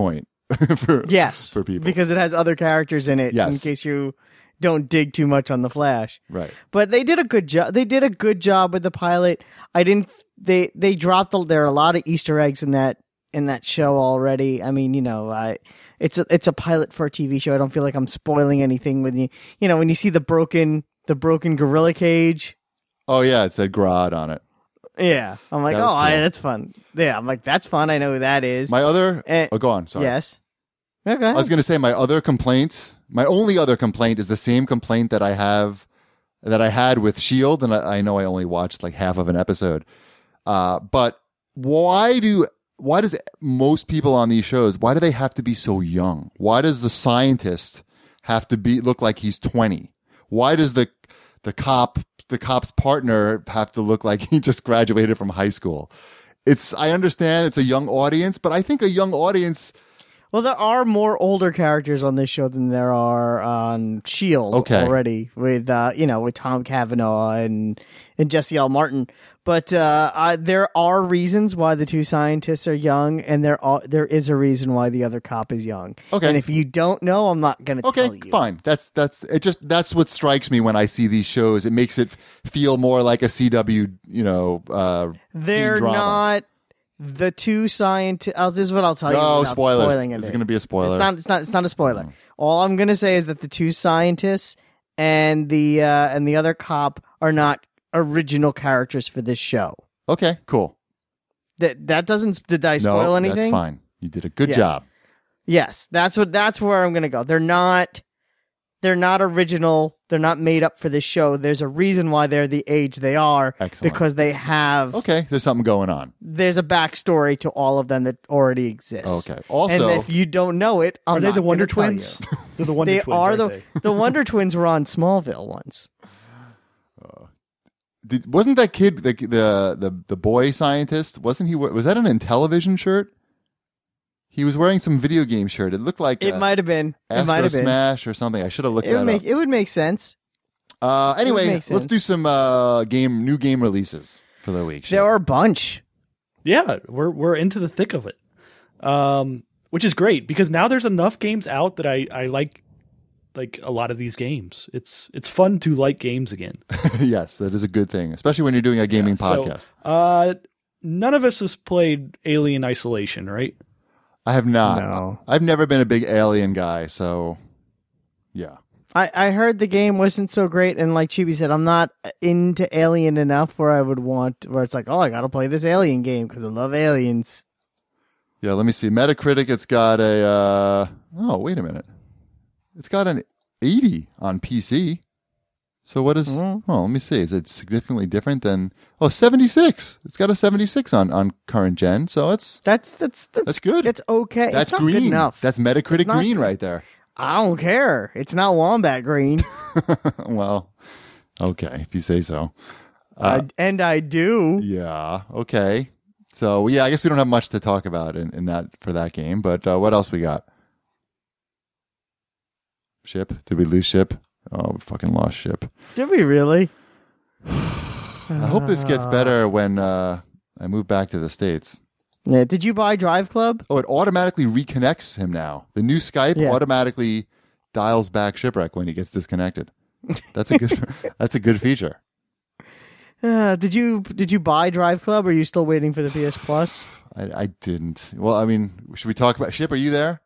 [SPEAKER 1] for,
[SPEAKER 2] Yes,
[SPEAKER 1] for people.
[SPEAKER 2] because it has other characters in it.
[SPEAKER 1] Yes.
[SPEAKER 2] In case you don't dig too much on the Flash.
[SPEAKER 1] Right.
[SPEAKER 2] But they did a good job. They did a good job with the pilot. I didn't. They they dropped. The, there are a lot of Easter eggs in that in that show already. I mean, you know, I it's a it's a pilot for a T V show. I don't feel like I'm spoiling anything with you. You know, when you see the broken the broken gorilla cage.
[SPEAKER 1] Oh yeah, it said Grodd on it.
[SPEAKER 2] Yeah, I'm like,
[SPEAKER 1] That
[SPEAKER 2] oh,
[SPEAKER 1] was
[SPEAKER 2] I,
[SPEAKER 1] cool.
[SPEAKER 2] that's fun. Yeah, I'm like, that's fun. I know who that is.
[SPEAKER 1] My other.
[SPEAKER 2] Eh,
[SPEAKER 1] oh, go on. Sorry.
[SPEAKER 2] Yes. Okay.
[SPEAKER 1] I was going to say my other complaint. My only other complaint is the same complaint that I have that I had with Shield, and I, I know I only watched like half of an episode. Uh, but why do why does most people on these shows, why do they have to be so young? Why does the scientist have to be look like he's twenty? Why does the the cop the cop's partner have to look like he just graduated from high school? It's I understand it's a young audience, but I think a young audience.
[SPEAKER 2] Well, there are more older characters on this show than there are on Shield
[SPEAKER 1] Okay.
[SPEAKER 2] already, with uh, you know, with Tom Cavanaugh and and Jesse L. Martin. But uh, uh, there are reasons why the two scientists are young, and there are there is a reason why the other cop is young.
[SPEAKER 1] Okay.
[SPEAKER 2] And if you don't know, I'm not going to
[SPEAKER 1] Okay,
[SPEAKER 2] tell you.
[SPEAKER 1] fine. That's that's it. Just that's what strikes me when I see these shows. It makes it feel more like a C W, you know, uh,
[SPEAKER 2] They're
[SPEAKER 1] teen drama.
[SPEAKER 2] not the two scientists. Uh, this is what I'll tell you.
[SPEAKER 1] No
[SPEAKER 2] without
[SPEAKER 1] spoilers.
[SPEAKER 2] Spoiling
[SPEAKER 1] It's
[SPEAKER 2] it.
[SPEAKER 1] going to be a spoiler.
[SPEAKER 2] It's not. It's not. It's not a spoiler. All I'm gonna say is that the two scientists and the uh, and the other cop are not original characters for this show.
[SPEAKER 1] Okay, cool.
[SPEAKER 2] That that doesn't. Did I spoil
[SPEAKER 1] no,
[SPEAKER 2] anything?
[SPEAKER 1] that's fine. You did a good
[SPEAKER 2] Yes.
[SPEAKER 1] job.
[SPEAKER 2] Yes, that's what. That's where I'm gonna go. They're not. They're not original. They're not made up for this show. There's a reason why they're the age they are.
[SPEAKER 1] Excellent.
[SPEAKER 2] Because they have.
[SPEAKER 1] Okay, there's something going on.
[SPEAKER 2] There's a backstory to all of them that already exists.
[SPEAKER 1] Okay. Also,
[SPEAKER 2] and if you don't know it, I'm
[SPEAKER 3] Are they
[SPEAKER 2] not
[SPEAKER 3] the Wonder
[SPEAKER 2] gonna tell
[SPEAKER 3] Twins?
[SPEAKER 2] you.
[SPEAKER 3] They're the Wonder
[SPEAKER 2] They
[SPEAKER 3] Twins.
[SPEAKER 2] are
[SPEAKER 3] aren't
[SPEAKER 2] the
[SPEAKER 3] they?
[SPEAKER 2] the Wonder Twins were on Smallville once.
[SPEAKER 1] did, wasn't that kid the, the the the boy scientist? Wasn't he? Was that an Intellivision shirt? He was wearing some video game shirt. It looked like
[SPEAKER 2] It
[SPEAKER 1] uh,
[SPEAKER 2] might have been. It
[SPEAKER 1] Astro
[SPEAKER 2] might have been.
[SPEAKER 1] Smash or something. I should have looked
[SPEAKER 2] It
[SPEAKER 1] that
[SPEAKER 2] would make
[SPEAKER 1] up.
[SPEAKER 2] it would make sense.
[SPEAKER 1] Uh, anyway,
[SPEAKER 2] make
[SPEAKER 1] let's
[SPEAKER 2] sense.
[SPEAKER 1] do some uh, game new game releases for the week.
[SPEAKER 2] There are a bunch.
[SPEAKER 3] Yeah, we're we're into the thick of it, um, which is great because now there's enough games out that I, I like like a lot of these games. It's it's fun to like games again.
[SPEAKER 1] Yes, that is a good thing, especially when you're doing a gaming
[SPEAKER 3] Yeah, so,
[SPEAKER 1] podcast.
[SPEAKER 3] uh, none of us has played Alien Isolation, right?
[SPEAKER 1] I have not.
[SPEAKER 2] No.
[SPEAKER 1] I've never been a big Alien guy, so yeah.
[SPEAKER 2] I, I heard the game wasn't so great, and like Chibi said, I'm not into Alien enough where I would want where it's like, oh, I gotta play this Alien game because I love aliens.
[SPEAKER 1] Yeah, let me see. Metacritic, it's got a. Uh, oh, wait a minute. It's got an eighty on P C. So what is?
[SPEAKER 2] Mhm.
[SPEAKER 1] Oh, let me see. Is it significantly different than? Oh, seventy-six. It's got a seventy-six on, on current gen. So it's
[SPEAKER 2] That's that's that's,
[SPEAKER 1] That's good.
[SPEAKER 2] It's okay.
[SPEAKER 1] that's
[SPEAKER 2] it's not
[SPEAKER 1] green.
[SPEAKER 2] good enough.
[SPEAKER 1] That's Metacritic
[SPEAKER 2] It's not
[SPEAKER 1] green
[SPEAKER 2] good.
[SPEAKER 1] right there.
[SPEAKER 2] I don't care. It's not Wombat green,
[SPEAKER 1] Well, okay, if you say so.
[SPEAKER 2] I, and I do.
[SPEAKER 1] Yeah. Okay. So yeah, I guess we don't have much to talk about in, in that for that game. But uh, what else we got? Ship? Did we lose ship? Oh, we fucking lost ship.
[SPEAKER 2] Did we really?
[SPEAKER 1] I hope this gets better when uh, I move back to the States.
[SPEAKER 2] Yeah. Did you buy Drive Club?
[SPEAKER 1] Oh, it automatically reconnects him now. The new Skype
[SPEAKER 2] Yeah.
[SPEAKER 1] automatically dials back Shipwreck when he gets disconnected. That's a good. That's a good feature.
[SPEAKER 2] Uh, did you did you buy Drive Club? Or are you still waiting for the P S Plus?
[SPEAKER 1] I, I didn't. Well, I mean, should we talk about Ship? Are you there?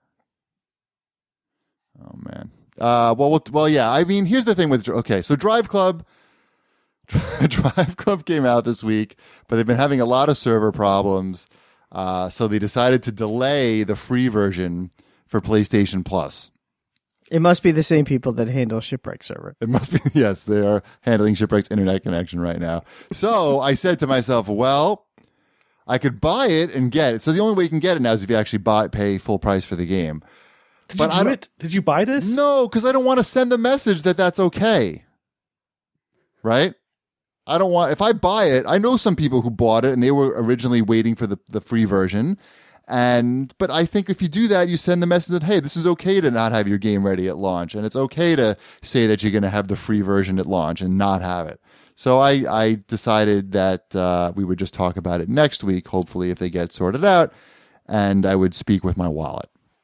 [SPEAKER 1] Oh man. Uh, well, well, well, yeah. I mean, here's the thing with okay. So Drive Club, Drive Club came out this week, but they've been having a lot of server problems. Uh, so they decided to delay the free version for PlayStation Plus.
[SPEAKER 2] It must be the same people that handle Shipwreck server.
[SPEAKER 1] It must be, yes, they are handling Shipwreck's internet connection right now. So I said to myself, well, I could buy it and get it. So the only way you can get it now is if you actually buy, pay full price for the game.
[SPEAKER 3] Did
[SPEAKER 1] But
[SPEAKER 3] you
[SPEAKER 1] I
[SPEAKER 3] do
[SPEAKER 1] don't-
[SPEAKER 3] it? Did you buy this?
[SPEAKER 1] No, because I don't want to send the message that that's okay. Right? I don't want, if I buy it, I know some people who bought it and they were originally waiting for the, the free version. And, but I think if you do that, you send the message that, hey, this is okay to not have your game ready at launch. And it's okay to say that you're going to have the free version at launch and not have it. So I, I decided that uh, we would just talk about it next week, hopefully, if they get sorted out. And I would speak with my wallet.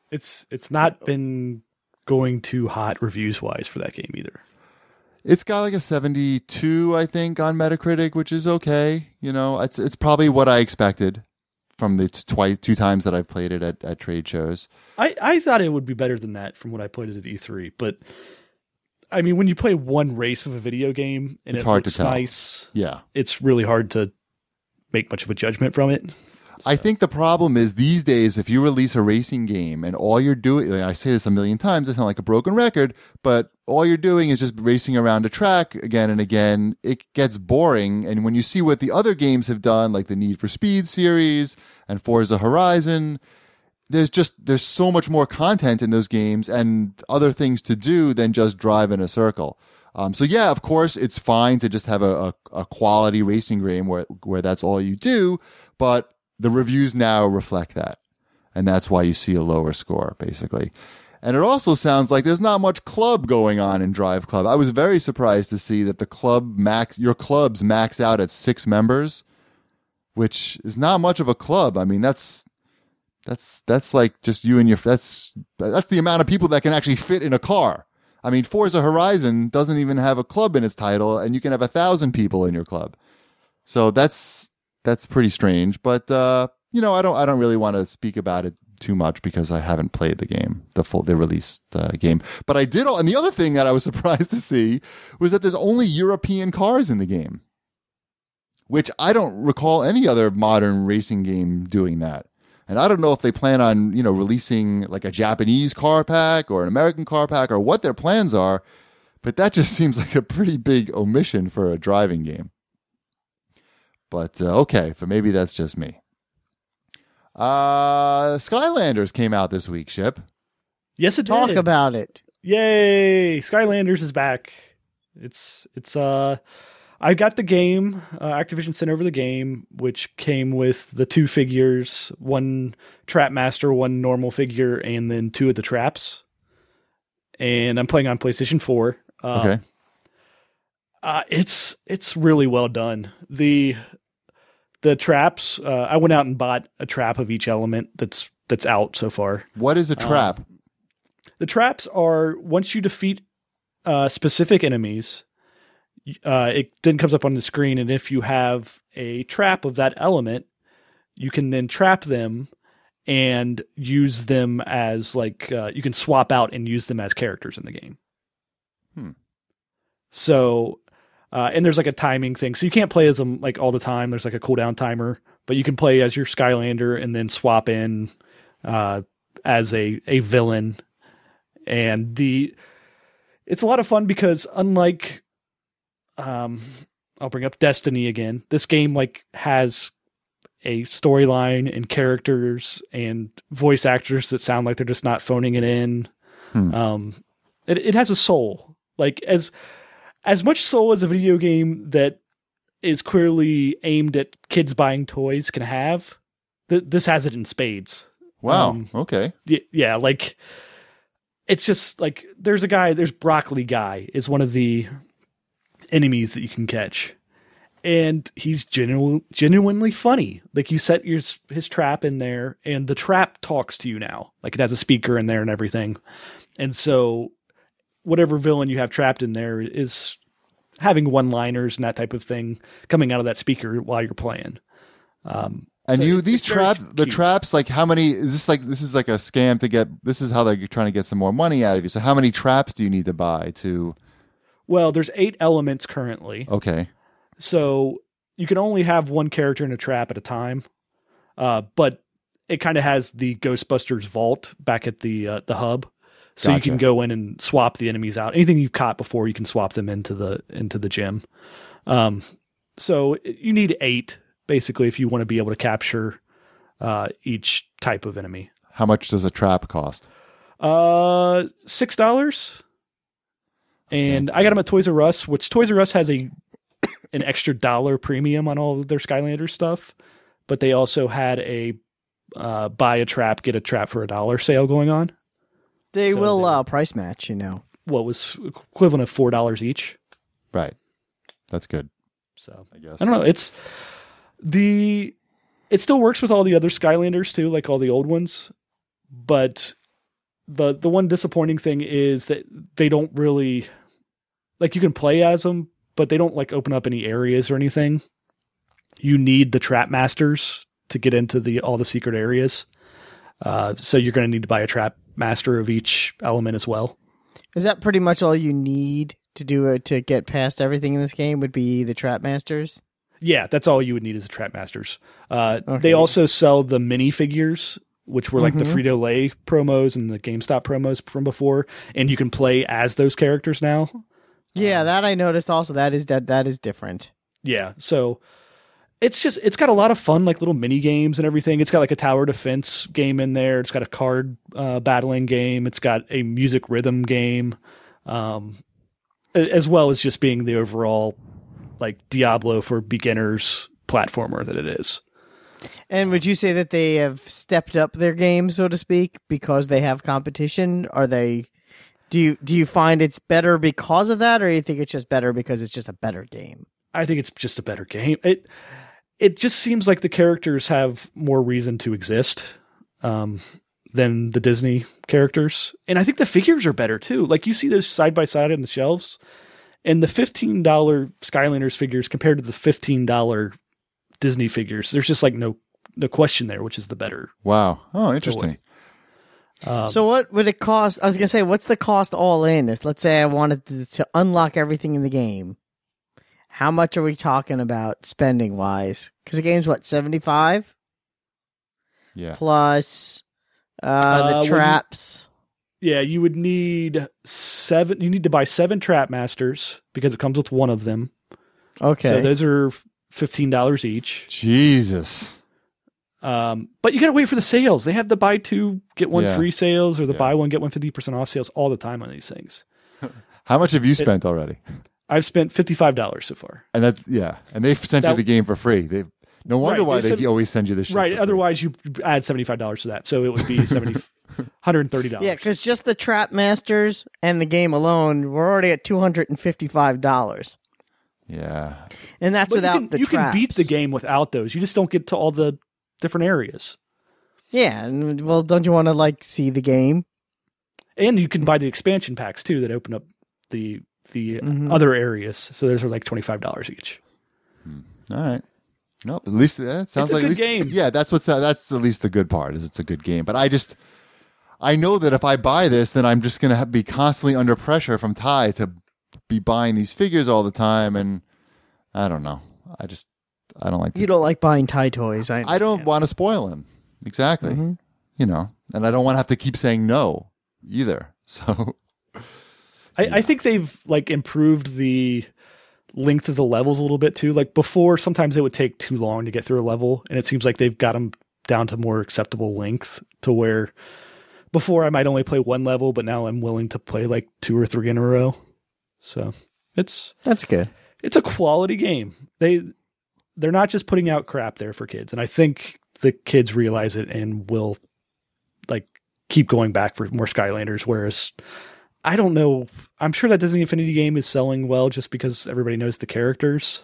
[SPEAKER 3] It's it's not been going too hot reviews wise for that game either.
[SPEAKER 1] It's got like a seventy-two, I think, on Metacritic, which is okay. You know, it's it's probably what I expected from the twice two times that I've played it at, at trade shows.
[SPEAKER 3] I, I thought it would be better than that from when I played it at E three, but I mean, when you play one race of a video game and
[SPEAKER 1] It's
[SPEAKER 3] it
[SPEAKER 1] hard to
[SPEAKER 3] looks
[SPEAKER 1] tell.
[SPEAKER 3] nice,
[SPEAKER 1] Yeah.
[SPEAKER 3] it's really hard to make much of a judgment from it.
[SPEAKER 1] I think the problem is these days, if you release a racing game and all you're doing, I say this a million times, I sound like a broken record, but all you're doing is just racing around a track again and again, it gets boring. And when you see what the other games have done, like the Need for Speed series and Forza Horizon, there's just, there's so much more content in those games and other things to do than just drive in a circle. Um, so yeah, of course, it's fine to just have a, a, a quality racing game where, where that's all you do, but the reviews now reflect that. And that's why you see a lower score, basically. And it also sounds like there's not much club going on in Drive Club. I was very surprised to see that the club max, your clubs max out at six members, which is not much of a club. I mean, that's, that's, that's like just you and your, that's, that's the amount of people that can actually fit in a car. I mean, Forza Horizon doesn't even have a club in its title, and you can have a thousand people in your club. So that's, That's pretty strange, but uh, you know, I don't. I don't really want to speak about it too much because I haven't played the game, the full, the released uh, game. But I did. And the other thing that I was surprised to see was that there's only European cars in the game, which I don't recall any other modern racing game doing that. And I don't know if they plan on, you know, releasing like a Japanese car pack or an American car pack or what their plans are. But that just seems like a pretty big omission for a driving game. But uh, okay, but maybe that's just me. Uh, Skylanders came out this week, Ship.
[SPEAKER 3] Yes, it did.
[SPEAKER 2] Talk about it.
[SPEAKER 3] Yay! Skylanders is back. It's it's uh, I got the game. Uh, Activision sent over the game, which came with the two figures, one Trap Master, one normal figure, and then two of the traps. And I'm playing on PlayStation four. Uh,
[SPEAKER 1] Okay.
[SPEAKER 3] Uh, it's it's really well done. The the traps. Uh, I went out and bought a trap of each element that's that's out so far.
[SPEAKER 1] What is a trap?
[SPEAKER 3] Um, the traps are once you defeat uh, specific enemies, uh, it then comes up on the screen, and if you have a trap of that element, you can then trap them and use them as like uh, you can swap out and use them as characters in the game.
[SPEAKER 1] Hmm.
[SPEAKER 3] So. Uh, and there's like a timing thing. So you can't play as them like all the time. There's like a cooldown timer, but you can play as your Skylander and then swap in uh, as a, a villain. And the it's a lot of fun because unlike um, I'll bring up Destiny again, this game like has a storyline and characters and voice actors that sound like they're just not phoning it in.
[SPEAKER 1] Hmm.
[SPEAKER 3] Um, it, it has a soul. Like as As much soul as a video game that is clearly aimed at kids buying toys can have, th- this has it in spades.
[SPEAKER 1] Wow.
[SPEAKER 3] Um,
[SPEAKER 1] Okay.
[SPEAKER 3] y- yeah, like it's just like there's a guy, there's Broccoli Guy is one of the enemies that you can catch, and he's genu- genuinely funny. Like you set your his trap in there, and the trap talks to you now. Like it has a speaker in there and everything, and so. Whatever villain you have trapped in there is having one-liners and that type of thing coming out of that speaker while you're playing. Um,
[SPEAKER 1] And
[SPEAKER 3] so
[SPEAKER 1] you
[SPEAKER 3] it-
[SPEAKER 1] these
[SPEAKER 3] it's very
[SPEAKER 1] traps, the
[SPEAKER 3] cute.
[SPEAKER 1] traps, like how many? Is this like this is like a scam to get? This is how they're trying to get some more money out of you. So how many traps do you need to buy to?
[SPEAKER 3] Well, there's eight elements currently,
[SPEAKER 1] Okay.
[SPEAKER 3] so you can only have one character in a trap at a time. Uh, but it kind of has the Ghostbusters vault back at the uh, the hub. So
[SPEAKER 1] Gotcha.
[SPEAKER 3] you can go in and swap the enemies out. Anything you've caught before, you can swap them into the into the gym. Um, so you need eight basically if you want to be able to capture uh, each type of enemy.
[SPEAKER 1] How much does a trap cost?
[SPEAKER 3] Uh, six dollars. And I got them at Toys R Us, which Toys R Us has a an extra dollar premium on all of their Skylanders stuff, but they also had a uh, buy a trap get a trap for a dollar sale going on.
[SPEAKER 2] They
[SPEAKER 3] So
[SPEAKER 2] will
[SPEAKER 3] they-
[SPEAKER 2] uh, price match, you know.
[SPEAKER 3] What was equivalent of four dollars each.
[SPEAKER 1] Right. That's good.
[SPEAKER 3] So
[SPEAKER 1] I guess.
[SPEAKER 3] I don't know. It's the it still works with all the other Skylanders too, like all the old ones, but the the one disappointing thing is that they don't really like you can play as them, but they don't like open up any areas or anything. You need the trap masters to get into the all the secret areas. Uh, so you're going to need to buy a trap master of each element as well.
[SPEAKER 2] Is that pretty much all you need to do it to get past everything in this game? Would be the trap masters?
[SPEAKER 3] Yeah, that's all you would need is the trap masters. Uh,
[SPEAKER 2] Okay.
[SPEAKER 3] They also sell the mini figures, which were like the
[SPEAKER 2] Mhm.
[SPEAKER 3] Frito-Lay promos and the GameStop promos from before, and you can play as those characters now.
[SPEAKER 2] Yeah, that I noticed also. That is that that is different.
[SPEAKER 3] Yeah, so it's just it's got a lot of fun, like little mini games and everything. It's got like a tower defense game in there. It's got a card uh, battling game. It's got a music rhythm game, um, a- as well as just being the overall like Diablo for beginners platformer that it is.
[SPEAKER 2] And would you say that they have stepped up their game, so to speak, because they have competition? Are they? Do you do you find it's better because of that, or do you think it's just better because it's just a better game?
[SPEAKER 3] I think it's just a better game. It it just seems like the characters have more reason to exist um, than the Disney characters, and I think the figures are better too. Like you see those side by side on the shelves, and the fifteen dollar Skylanders figures compared to the fifteen dollar Disney figures, there's just like no no question there, which is the better.
[SPEAKER 1] Wow. Oh, interesting.
[SPEAKER 3] Um,
[SPEAKER 2] So what would it cost? I was gonna say, what's the cost all in? If let's say I wanted to, to unlock everything in the game, how much are we talking about spending wise? Because the game's what, seventy-five
[SPEAKER 1] Yeah.
[SPEAKER 2] plus uh,
[SPEAKER 3] Uh,
[SPEAKER 2] the
[SPEAKER 3] when you-
[SPEAKER 2] traps.
[SPEAKER 3] yeah, you would need seven. You need to buy seven Trap Masters because it comes with one of them.
[SPEAKER 2] Okay.
[SPEAKER 3] So those are fifteen dollars each.
[SPEAKER 1] Jesus.
[SPEAKER 3] Um, but you gotta wait for the sales. They have the buy two get one
[SPEAKER 1] Yeah.
[SPEAKER 3] free sales or the
[SPEAKER 1] Yeah.
[SPEAKER 3] buy one get one fifty percent off sales all the time on these things.
[SPEAKER 1] How much have you spent already?
[SPEAKER 3] I've spent fifty five dollars so far.
[SPEAKER 1] And that, yeah. And they've sent you
[SPEAKER 3] That-
[SPEAKER 1] the game for free. They no wonder
[SPEAKER 3] Right,
[SPEAKER 1] why
[SPEAKER 3] they
[SPEAKER 1] they
[SPEAKER 3] sent-
[SPEAKER 1] always send you this shit.
[SPEAKER 3] Right.
[SPEAKER 1] for free.
[SPEAKER 3] Otherwise, you add seventy five dollars to that, so it would be seventy one hundred and thirty dollars.
[SPEAKER 2] Yeah, because just the trap masters and the game alone, we're already at two hundred and fifty-five dollars,
[SPEAKER 1] Yeah.
[SPEAKER 2] and that's
[SPEAKER 3] But
[SPEAKER 2] without
[SPEAKER 3] you can,
[SPEAKER 2] the
[SPEAKER 3] you
[SPEAKER 2] traps.
[SPEAKER 3] can beat the game without those. You just don't get to all the different areas.
[SPEAKER 2] Yeah, and well, don't you want to like see the game?
[SPEAKER 3] And you can buy the expansion packs too that open up the the
[SPEAKER 2] Mhm.
[SPEAKER 3] other areas. So those are like twenty five dollars each.
[SPEAKER 1] All right. Nope. At least that sounds
[SPEAKER 3] It's a
[SPEAKER 1] like at
[SPEAKER 3] good
[SPEAKER 1] least,
[SPEAKER 3] game.
[SPEAKER 1] Yeah, that's what's that's at least the good part is it's a good game. But I just I know that if I buy this, then I'm just gonna have, be constantly under pressure from Ty to be buying these figures all the time, and I don't know. I just I don't like. To,
[SPEAKER 2] You don't like buying Thai toys. I,
[SPEAKER 1] I don't want to spoil him. Exactly.
[SPEAKER 2] Mhm.
[SPEAKER 1] You know, and I don't want to have to keep saying no either. So
[SPEAKER 3] I, I think they've like improved the length of the levels a little bit too. Like before, sometimes it would take too long to get through a level, and it seems like they've got them down to more acceptable length to where before I might only play one level, but now I'm willing to play like two or three in a row. So it's
[SPEAKER 2] That's good.
[SPEAKER 3] it's a quality game. They they're not just putting out crap there for kids, and I think the kids realize it and will like keep going back for more Skylanders. Whereas I don't know, I'm sure that Disney Infinity game is selling well just because everybody knows the characters,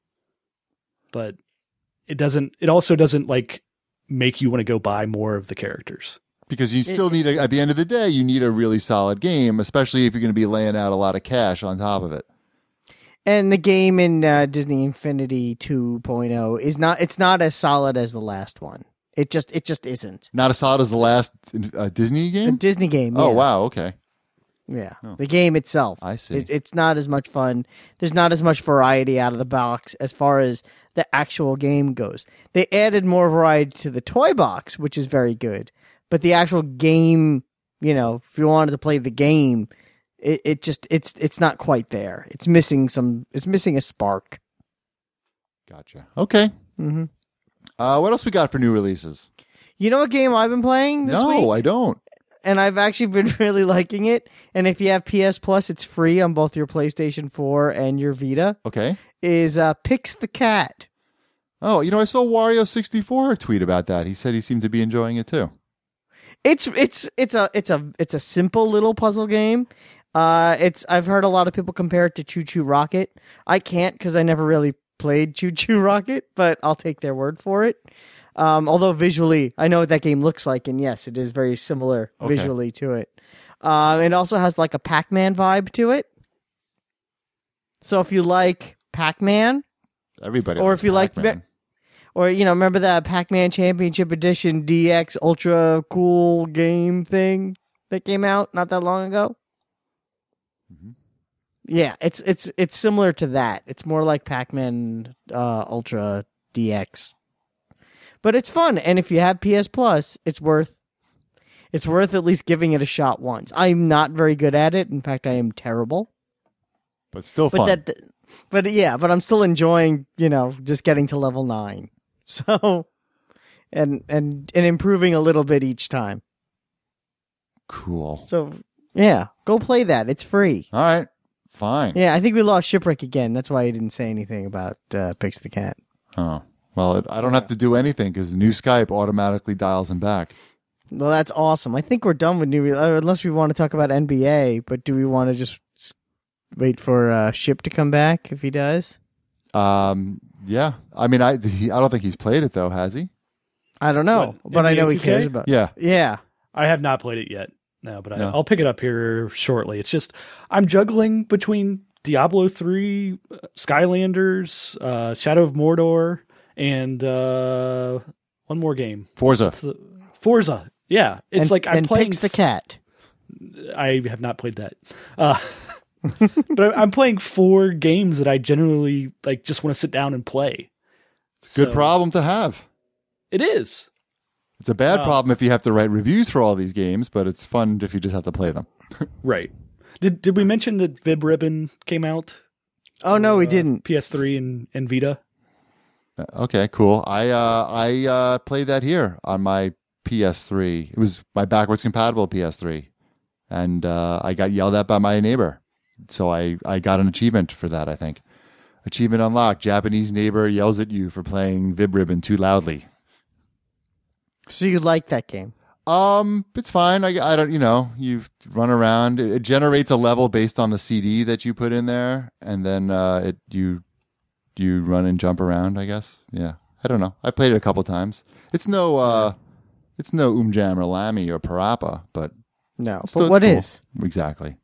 [SPEAKER 3] but it doesn't. It also doesn't like make you want to go buy more of the characters.
[SPEAKER 1] because you still need a, at the end of the day, you need a really solid game, especially if you're going to be laying out a lot of cash on top of it.
[SPEAKER 2] And the game in uh, Disney Infinity two point oh is not. It's not as solid as the last one. It just. It just isn't.
[SPEAKER 1] Not as solid as the last uh, Disney
[SPEAKER 2] A
[SPEAKER 1] game.
[SPEAKER 2] Disney game.
[SPEAKER 1] Oh
[SPEAKER 2] yeah.
[SPEAKER 1] wow, okay.
[SPEAKER 2] Yeah,
[SPEAKER 1] Oh.
[SPEAKER 2] the game itself.
[SPEAKER 1] I see.
[SPEAKER 2] It, it's not as much fun. There's not as much variety out of the box as far as the actual game goes. They added more variety to the toy box, which is very good. But the actual game, you know, if you wanted to play the game, it, it just it's it's not quite there. It's missing some. It's missing a spark.
[SPEAKER 1] Gotcha. Okay.
[SPEAKER 2] hmm
[SPEAKER 1] Uh, what else we got for new releases?
[SPEAKER 2] You know what game I've been playing this
[SPEAKER 1] no,
[SPEAKER 2] week?
[SPEAKER 1] I don't.
[SPEAKER 2] And I've actually been really liking it. And if you have P S Plus, it's free on both your PlayStation four and your Vita.
[SPEAKER 1] Okay.
[SPEAKER 2] Is uh, Pix the Cat.
[SPEAKER 1] Oh, you know, I saw Wario sixty-four tweet about that. He said he seemed to be enjoying it too.
[SPEAKER 2] It's it's it's a it's a it's a simple little puzzle game. Uh, it's I've heard a lot of people compare it to Choo Choo Rocket. I can't because I never really played Choo Choo Rocket, but I'll take their word for it. Um, although visually, I know what that game looks like, and yes, it is very similar
[SPEAKER 1] Okay.
[SPEAKER 2] visually to it. Um, it also has like a Pac-Man vibe to it. So if you like Pac-Man,
[SPEAKER 1] Everybody.
[SPEAKER 2] Or
[SPEAKER 1] likes
[SPEAKER 2] if you like
[SPEAKER 1] Pac-Man.
[SPEAKER 2] or you know, remember that Pac-Man Championship Edition D X Ultra Cool game thing that came out not that long ago?
[SPEAKER 1] Mhm.
[SPEAKER 2] Yeah, it's it's it's similar to that. It's more like Pac-Man uh, Ultra D X, but it's fun. And if you have P S Plus, it's worth it's worth at least giving it a shot once. I'm not very good at it. In fact, I am terrible.
[SPEAKER 1] But still
[SPEAKER 2] But
[SPEAKER 1] fun.
[SPEAKER 2] that, but yeah, but I'm still enjoying, you know, just getting to level nine. So, and and and improving a little bit each time.
[SPEAKER 1] Cool.
[SPEAKER 2] So yeah, go play that. It's free.
[SPEAKER 1] All right. Fine.
[SPEAKER 2] Yeah, I think we lost Shipwreck again. That's why I didn't say anything about uh, Pix the Cat.
[SPEAKER 1] Oh. Well, it, I don't have to do anything because new Skype automatically dials him back.
[SPEAKER 2] Well, that's awesome. I think we're done with new, uh, unless we want to talk about N B A. But do we want to just s- wait for uh, Ship to come back if he does?
[SPEAKER 1] Um. Yeah. I mean, I he, I don't think he's played it though, has he?
[SPEAKER 2] I don't know,
[SPEAKER 3] What,
[SPEAKER 2] but I know
[SPEAKER 3] N B A
[SPEAKER 2] he
[SPEAKER 3] two K?
[SPEAKER 2] cares about.
[SPEAKER 1] Yeah.
[SPEAKER 2] Yeah.
[SPEAKER 3] I have not played it yet. No, but I,
[SPEAKER 1] No.
[SPEAKER 3] I'll pick it up here shortly. It's just I'm juggling between Diablo three, uh, Skylanders, uh, Shadow of Mordor, and uh, one more game.
[SPEAKER 1] Forza.
[SPEAKER 2] Uh,
[SPEAKER 3] It's the- Forza. Yeah, it's
[SPEAKER 2] and,
[SPEAKER 3] like I'm
[SPEAKER 2] and
[SPEAKER 3] playing.
[SPEAKER 2] Pix the Cat.
[SPEAKER 3] I have not played that, uh, but I'm playing four games that I generally like. Just want to sit down and play.
[SPEAKER 1] It's a good
[SPEAKER 3] So,
[SPEAKER 1] problem to have.
[SPEAKER 3] It is.
[SPEAKER 1] It's a bad
[SPEAKER 3] Oh.
[SPEAKER 1] problem if you have to write reviews for all these games, but it's fun if you just have to play them.
[SPEAKER 3] Right. Did Did we mention that Vib Ribbon came out?
[SPEAKER 2] Oh no, we
[SPEAKER 3] Uh,
[SPEAKER 2] didn't.
[SPEAKER 3] P S three and, and Vita.
[SPEAKER 1] Uh, Okay, cool. I uh, I uh, played that here on my P S three. It was my backwards compatible P S three, and uh, I got yelled at by my neighbor, so I I got an achievement for that. I think achievement unlocked. Japanese neighbor yells at you for playing Vib Ribbon too loudly.
[SPEAKER 2] So you like that game?
[SPEAKER 1] Um, it's fine. I, I don't, you know, you run around. It, it generates a level based on the C D that you put in there, and then uh, it you you run and jump around. I guess. Yeah. I don't know. I played it a couple times. It's no uh, it's no Umjam or Lamy or Parappa, but
[SPEAKER 2] No.
[SPEAKER 1] still
[SPEAKER 2] But
[SPEAKER 1] it's
[SPEAKER 2] what
[SPEAKER 1] cool.
[SPEAKER 2] is?
[SPEAKER 1] exactly.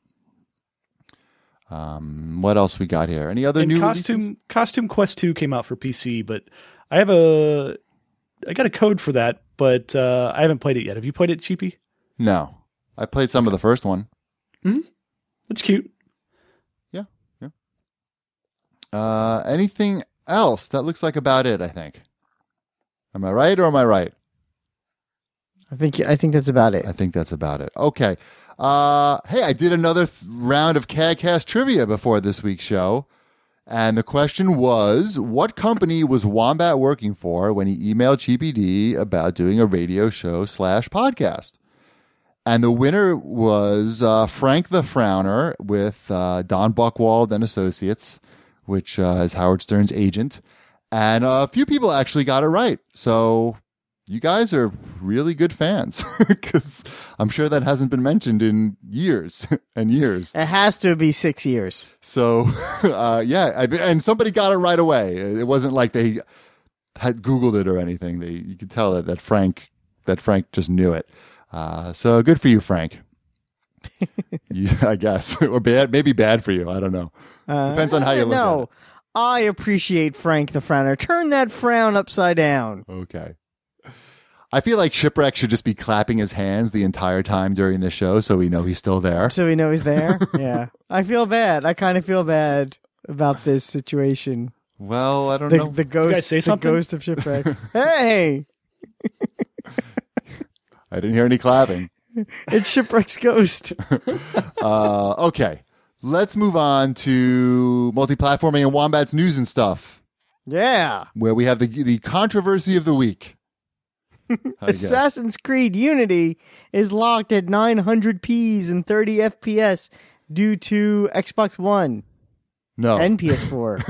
[SPEAKER 1] Um, what else we got here? Any other
[SPEAKER 3] And
[SPEAKER 1] new
[SPEAKER 3] costume
[SPEAKER 1] releases?
[SPEAKER 3] Costume Quest two came out for P C, but I have a I got a code for that, but uh, I haven't played it yet. Have you played it, Cheapy?
[SPEAKER 1] No, I played some of the first one.
[SPEAKER 3] It's cute.
[SPEAKER 1] Yeah, yeah. Uh, anything else? That looks like about it. I think. Am I right or am I right?
[SPEAKER 2] I think I think that's about it.
[SPEAKER 1] I think that's about it. Okay. Uh, hey, I did another th- round of CADcast trivia before this week's show. And the question was, what company was Wombat working for when he emailed Cheapy D about doing a radio show slash podcast? And the winner was uh, Frank the Frowner with uh, Don Buchwald and Associates, which uh, is Howard Stern's agent. And a few people actually got it right. So you guys are really good fans because I'm sure that hasn't been mentioned in years and years.
[SPEAKER 2] It has to be six years.
[SPEAKER 1] So, uh, yeah, I, and somebody got it right away. It wasn't like they had Googled it or anything. They, you could tell that, that Frank, that Frank just knew it. Uh, so good for you, Frank. you, I guess, or bad, maybe bad for you. I don't know.
[SPEAKER 2] Uh,
[SPEAKER 1] Depends on how you look
[SPEAKER 2] no,
[SPEAKER 1] at it.
[SPEAKER 2] I appreciate Frank the Frowner. Turn that frown upside down.
[SPEAKER 1] Okay. I feel like Shipwreck should just be clapping his hands the entire time during the show so we know he's still there.
[SPEAKER 2] So we know he's there. Yeah. I feel bad. I kind of feel bad about this situation.
[SPEAKER 1] Well, I don't
[SPEAKER 2] The,
[SPEAKER 1] know.
[SPEAKER 2] the ghost,
[SPEAKER 3] guys say
[SPEAKER 2] the
[SPEAKER 3] something?
[SPEAKER 2] ghost of Shipwreck. Hey,
[SPEAKER 1] I didn't hear any clapping.
[SPEAKER 2] it's Shipwreck's ghost.
[SPEAKER 1] Uh, okay. Let's move on to multi-platforming and Wombat's news and stuff,
[SPEAKER 2] Yeah.
[SPEAKER 1] where we have the the controversy of the week. How you guess?
[SPEAKER 2] Assassin's Creed Unity is locked at nine hundred p's and thirty F P S due to Xbox One
[SPEAKER 1] No.
[SPEAKER 2] and P S four.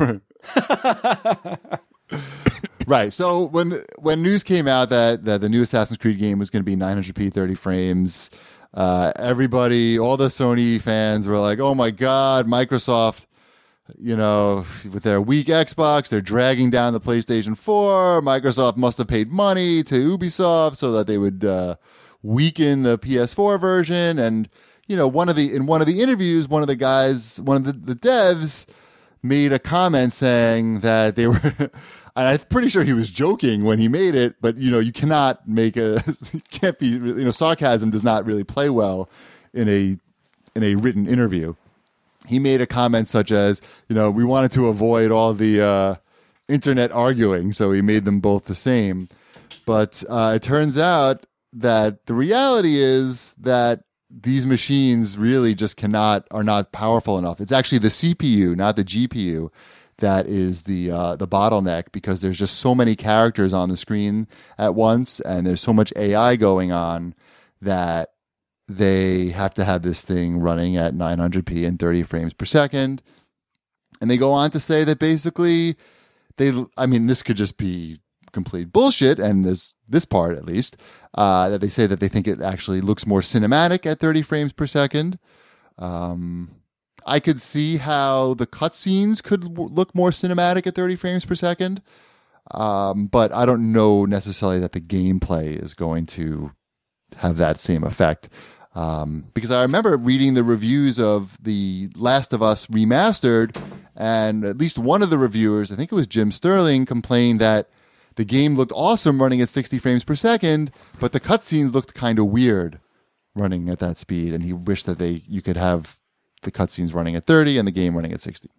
[SPEAKER 1] Right. So when when news came out that, that the new Assassin's Creed game was going to be nine hundred p, thirty frames, uh, everybody, all the Sony fans were like, "Oh my God, Microsoft! you know, with their weak Xbox, they're dragging down the PlayStation four. Microsoft must have paid money to Ubisoft so that they would uh, weaken the P S four version. And, you know, one of the in one of the interviews, one of the guys, one of the, the devs made a comment saying that they were, and I'm pretty sure he was joking when he made it, but, you know, you cannot make a, you can't be, you know, sarcasm does not really play well in a in a written interview. He made a comment such as, you know, we wanted to avoid all the uh, internet arguing, so he made them both the same. But uh, it turns out that the reality is that these machines really just cannot, are not powerful enough. It's actually the C P U, not the G P U, that is the uh, the bottleneck, because there's just so many characters on the screen at once, and there's so much A I going on that they have to have this thing running at nine hundred p and thirty frames per second. And they go on to say that basically they, I mean, this could just be complete bullshit, and there's this part at least, uh, that they say that they think it actually looks more cinematic at thirty frames per second. Um, I could see how the cutscenes could w- look more cinematic at thirty frames per second, um, but I don't know necessarily that the gameplay is going to have that same effect. Um, because I remember reading the reviews of The Last of Us Remastered, and at least one of the reviewers, I think it was Jim Sterling, complained that the game looked awesome running at sixty frames per second, but the cutscenes looked kind of weird running at that speed, and he wished that they you could have the cutscenes running at thirty and the game running at sixty.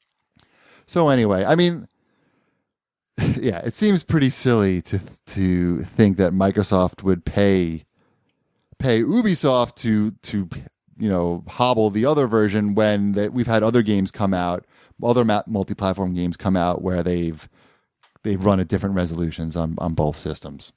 [SPEAKER 1] So anyway, I mean, yeah, it seems pretty silly to to think that Microsoft would pay pay Ubisoft to to you know hobble the other version when that we've had other games come out, other multi-platform games come out where they've they've run at different resolutions on on both systems.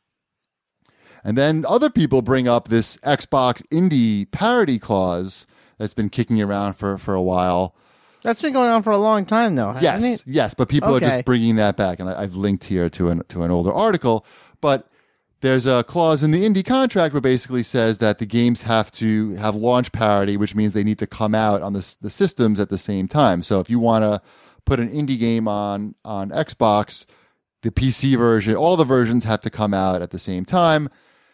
[SPEAKER 1] And then other people bring up this Xbox indie parity clause that's been kicking around for, for a while.
[SPEAKER 2] That's been going on for a long time, though, hasn't
[SPEAKER 1] Yes,
[SPEAKER 2] it?
[SPEAKER 1] yes, but people
[SPEAKER 2] Okay.
[SPEAKER 1] are just bringing that back, and I, I've linked here to an to an older article. But there's a clause in the indie contract where basically says that the games have to have launch parity, which means they need to come out on the the systems at the same time. So if you want to put an indie game on on Xbox, the P C version, all the versions have to come out at the same time.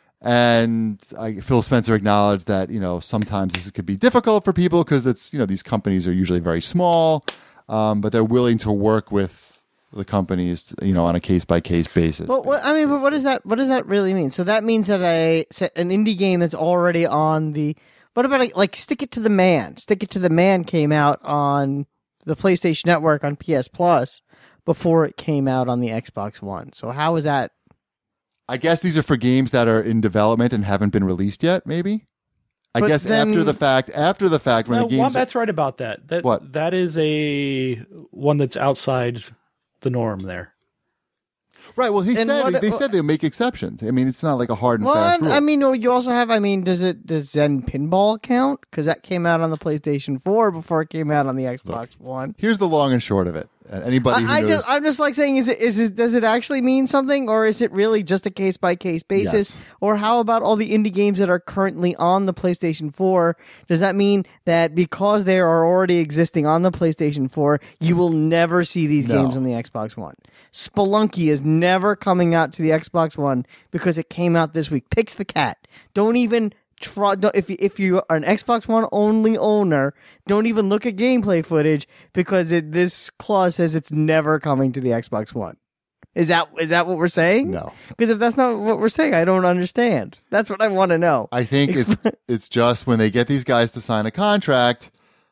[SPEAKER 1] And I, Phil Spencer acknowledged that, you know, sometimes this could be difficult for people because it's, you know, these companies are usually very small, um, but they're willing to work with the companies, you know, on a case by case basis.
[SPEAKER 2] But what I mean, but what does that what does that really mean? So that means that a an indie game that's already on the what about like Stick It to the Man? Stick It to the Man came out on the PlayStation Network on P S Plus before it came out on the Xbox One. So how is that?
[SPEAKER 1] I guess these are for games that are in development and haven't been released yet, maybe? I
[SPEAKER 2] But
[SPEAKER 1] guess
[SPEAKER 2] then-
[SPEAKER 1] after the fact, after the fact, when
[SPEAKER 3] No,
[SPEAKER 1] the game's...
[SPEAKER 3] Wombat's right about that. That
[SPEAKER 1] What?
[SPEAKER 3] that is a one that's outside the norm there.
[SPEAKER 1] Right, well, he
[SPEAKER 2] And
[SPEAKER 1] said
[SPEAKER 2] what-
[SPEAKER 1] they said they'll make exceptions. I mean, it's not like a hard and
[SPEAKER 2] Well,
[SPEAKER 1] fast rule.
[SPEAKER 2] I mean, you also have. I mean, does it does Zen Pinball count? Because that came out on the PlayStation four before it came out on the Xbox One.
[SPEAKER 1] Here's the long and short of it. And anybody who
[SPEAKER 2] I, I
[SPEAKER 1] knows...
[SPEAKER 2] just, I'm just like saying, is it is it does it actually mean something, or is it really just a case by case basis?
[SPEAKER 1] Yes.
[SPEAKER 2] Or how about all the indie games that are currently on the PlayStation four? Does that mean that because they are already existing on the PlayStation four, you will never see these
[SPEAKER 1] No.
[SPEAKER 2] games on the Xbox One? Spelunky is never coming out to the Xbox One because it came out this week. Pix the cat. Don't even try. Don't, if you- if you are an Xbox One only owner, don't even look at gameplay footage because it, this clause says it's never coming to the Xbox One. Is that is that what we're saying?
[SPEAKER 1] No.
[SPEAKER 2] Because if that's not what we're saying, I don't understand. That's what I want to know.
[SPEAKER 1] I think it's it's just when they get these guys to sign a contract,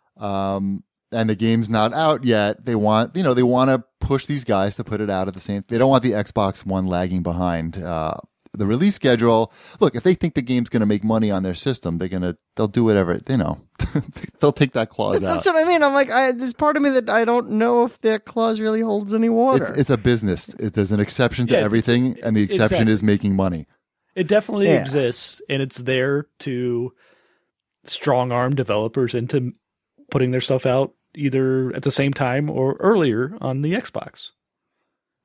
[SPEAKER 1] um, and the game's not out yet, they want you know they want to push these guys to put it out at the same. They don't want the Xbox One lagging behind uh, the release schedule. Look, if they think the game's going to make money on their system, they're gonna they'll do whatever you know. They'll take that clause
[SPEAKER 2] That's,
[SPEAKER 1] out.
[SPEAKER 2] that's what I mean. I'm like, I, there's part of me that I don't know if that clause really holds any water.
[SPEAKER 1] It's it's a business. It, there's an exception to
[SPEAKER 3] Yeah, it's-
[SPEAKER 1] everything, and the exception
[SPEAKER 3] exactly.
[SPEAKER 1] is making money.
[SPEAKER 3] It definitely
[SPEAKER 2] Yeah.
[SPEAKER 3] exists, and it's there to strong arm developers into putting their stuff out either at the same time or earlier on the Xbox.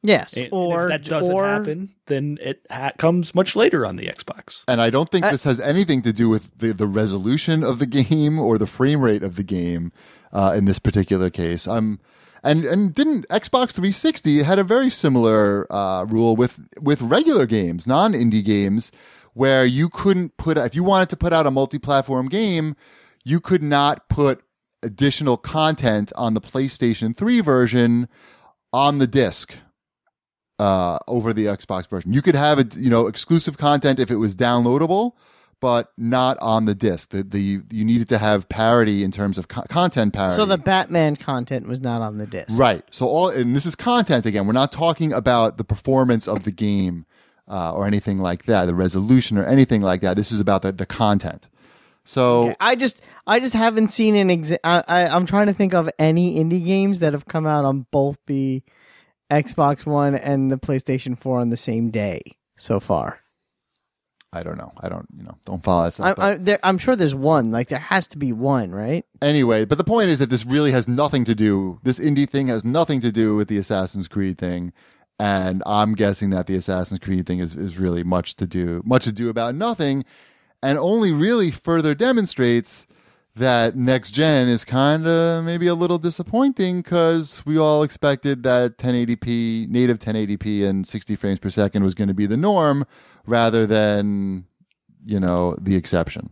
[SPEAKER 2] Yes,
[SPEAKER 3] And, and
[SPEAKER 2] or
[SPEAKER 3] if that doesn't
[SPEAKER 2] or,
[SPEAKER 3] happen, then it ha- comes much later on the Xbox.
[SPEAKER 1] And I don't think
[SPEAKER 2] I-
[SPEAKER 1] this has anything to do with the, the resolution of the game or the frame rate of the game uh, in this particular case. I'm and and didn't Xbox three sixty had a very similar uh, rule with with regular games, non-indie games, where you couldn't put if you wanted to put out a multi-platform game, you could not put additional content on the PlayStation three version on the disc. Uh, over the Xbox version, you could have a you know exclusive content if it was downloadable, but not on the disc. The the you needed to have parity in terms of co- content parity.
[SPEAKER 2] So the Batman content was not on the disc,
[SPEAKER 1] right? So all and this is content again. We're not talking about the performance of the game uh, or anything like that, the resolution or anything like that. This is about the, the content. So
[SPEAKER 2] Okay, I just I just haven't seen an exa- I, I I'm trying to think of any indie games that have come out on both the Xbox One and the PlayStation four on the same day so far.
[SPEAKER 1] I don't know. I don't you know don't follow that stuff.
[SPEAKER 2] I,
[SPEAKER 1] but-
[SPEAKER 2] I, there, I'm sure there's one. Like there has to be one, right?
[SPEAKER 1] Anyway, but the point is that this really has nothing to do, this indie thing has nothing to do with the Assassin's Creed thing. And I'm guessing that the Assassin's Creed thing is, is really much to do, much to do about nothing, and only really further demonstrates that next gen is kind of maybe a little disappointing because we all expected that ten eighty p, native ten eighty p and sixty frames per second was going to be the norm rather than, you know, the exception.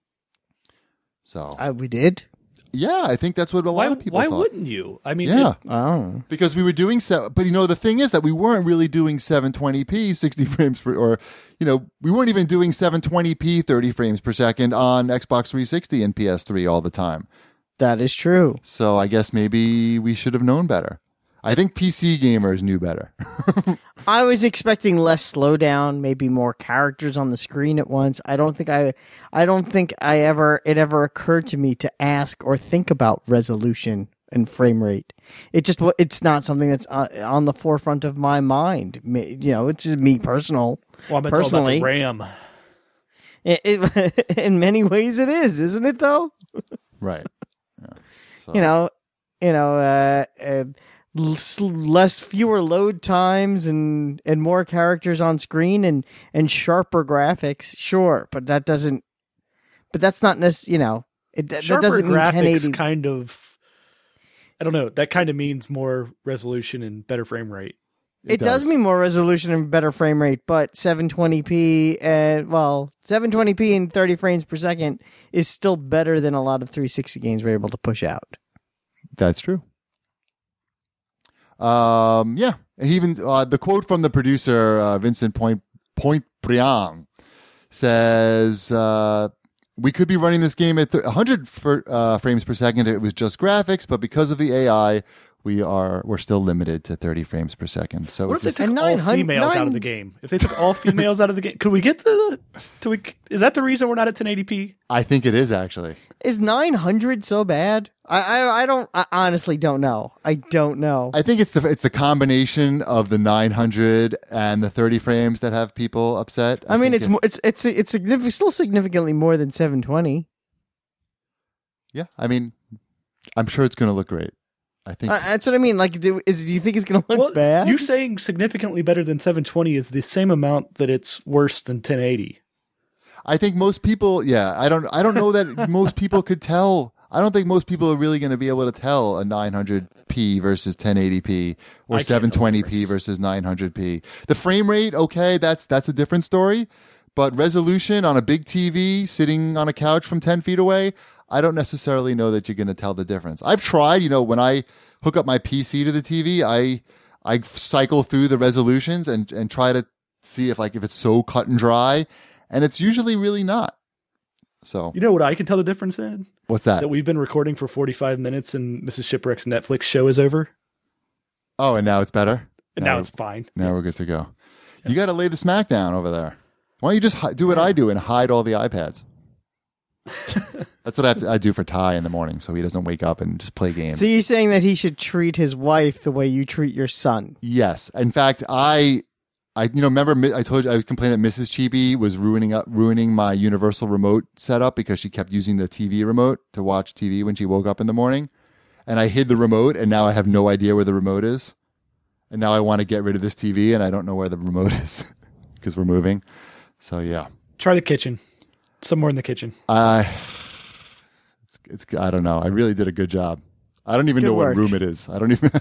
[SPEAKER 1] So,
[SPEAKER 2] Uh, we did.
[SPEAKER 1] yeah, I think that's what a lot
[SPEAKER 3] Why,
[SPEAKER 1] of people
[SPEAKER 3] why
[SPEAKER 1] thought.
[SPEAKER 3] wouldn't you? I mean,
[SPEAKER 1] Yeah,
[SPEAKER 3] it-
[SPEAKER 2] Oh,
[SPEAKER 1] because we were doing se- but you know the thing is that we weren't really doing seven twenty p sixty frames per or you know we weren't even doing seven twenty p thirty frames per second on Xbox three sixty and P S three all the time.
[SPEAKER 2] that is true.
[SPEAKER 1] So I guess maybe we should have known better. I think P C gamers knew better.
[SPEAKER 2] I was expecting less slowdown, maybe more characters on the screen at once. I don't think I, I don't think I ever it ever occurred to me to ask or think about resolution and frame rate. It just wa- it's not something that's uh, on the forefront of my mind. Ma- You know, it's just me personal.
[SPEAKER 3] well, it's all about
[SPEAKER 2] Personally-
[SPEAKER 3] the RAM.
[SPEAKER 2] It, it, in many ways, it is, isn't it? Though,
[SPEAKER 1] Right. Yeah. So,
[SPEAKER 2] you know, you know, uh, uh, less, less fewer load times and and more characters on screen and and sharper graphics, sure, but that doesn't but that's not necessarily, you know, it that, that
[SPEAKER 3] Sharper
[SPEAKER 2] doesn't mean ten
[SPEAKER 3] graphics
[SPEAKER 2] eighty.
[SPEAKER 3] kind of. I don't know. That kind of means more resolution and better frame rate.
[SPEAKER 2] It, does. mean more resolution and better frame rate, but seven twenty p and well, seven twenty p and thirty frames per second is still better than a lot of three sixty games we're able to push out.
[SPEAKER 1] That's true. Um, yeah, and he even uh, the quote from the producer uh, Vincent Point Point Priang says, uh, "We could be running this game at th- one hundred fr- uh, frames per second if it was just graphics, but because of the A I, we are we're still limited to thirty frames per second." So
[SPEAKER 3] What
[SPEAKER 1] it's
[SPEAKER 3] if they
[SPEAKER 1] this-
[SPEAKER 3] took
[SPEAKER 2] And
[SPEAKER 3] all
[SPEAKER 2] 900
[SPEAKER 3] females out of the game? If they took all females out of the game, could we get to the? To we, is that the reason we're not at ten eighty p?
[SPEAKER 1] I think it is actually.
[SPEAKER 2] Is nine hundred so bad? I, I I don't I honestly don't know. I don't know.
[SPEAKER 1] I think it's the it's the combination of the nine hundred and the thirty frames that have people upset.
[SPEAKER 2] I mean,
[SPEAKER 1] think
[SPEAKER 2] it's more, it's it's it's significant, still significantly more than seven twenty.
[SPEAKER 1] yeah. I mean, I'm sure it's going to look great. I think
[SPEAKER 2] Uh, that's what I mean. Like, do, is do you think it's going to look
[SPEAKER 3] Well,
[SPEAKER 2] bad?
[SPEAKER 3] you saying significantly better than seven twenty is the same amount that it's worse than ten eighty.
[SPEAKER 1] I think most people, yeah, I don't, I don't know that most people could tell. I don't think most people are really going to be able to tell a nine hundred p versus ten eighty p
[SPEAKER 3] I
[SPEAKER 1] or
[SPEAKER 3] can't tell
[SPEAKER 1] seven twenty
[SPEAKER 3] the
[SPEAKER 1] p
[SPEAKER 3] difference.
[SPEAKER 1] versus nine hundred p. The frame rate, okay, that's that's a different story. But resolution on a big T V sitting on a couch from ten feet away, I don't necessarily know that you're going to tell the difference. I've tried, you know, when I hook up my P C to the T V, I I cycle through the resolutions and and try to see if like if it's so cut and dry, and it's usually really not. So
[SPEAKER 3] You know what I can tell the difference in?
[SPEAKER 1] what's that?
[SPEAKER 3] That we've been recording for forty-five minutes and Missus Shipwreck's Netflix show is over.
[SPEAKER 1] Oh, and now it's better.
[SPEAKER 3] And
[SPEAKER 1] now
[SPEAKER 3] now
[SPEAKER 1] we're-
[SPEAKER 3] it's fine.
[SPEAKER 1] Now we're good to go. You got to lay the smack down over there. Why don't you just hi- do what I do and hide all the iPads? That's what I, have to, I do for Ty in the morning, so he doesn't wake up and just play games.
[SPEAKER 2] so you're saying that he should treat his wife the way you treat your son?
[SPEAKER 1] Yes, in fact, I, I you know remember Mi- I told you I was complaining that Missus Chibi was ruining up ruining my universal remote setup because she kept using the T V remote to watch T V when she woke up in the morning, and I hid the remote, and now I have no idea where the remote is. and now I want to get rid of this T V, and I don't know where the remote is because we're moving. So yeah,
[SPEAKER 3] Try the kitchen. Somewhere in the kitchen.
[SPEAKER 1] I it's, it's I don't know. I really did a good job. I don't even
[SPEAKER 2] Good
[SPEAKER 1] know
[SPEAKER 2] work.
[SPEAKER 1] what room it is. I don't even.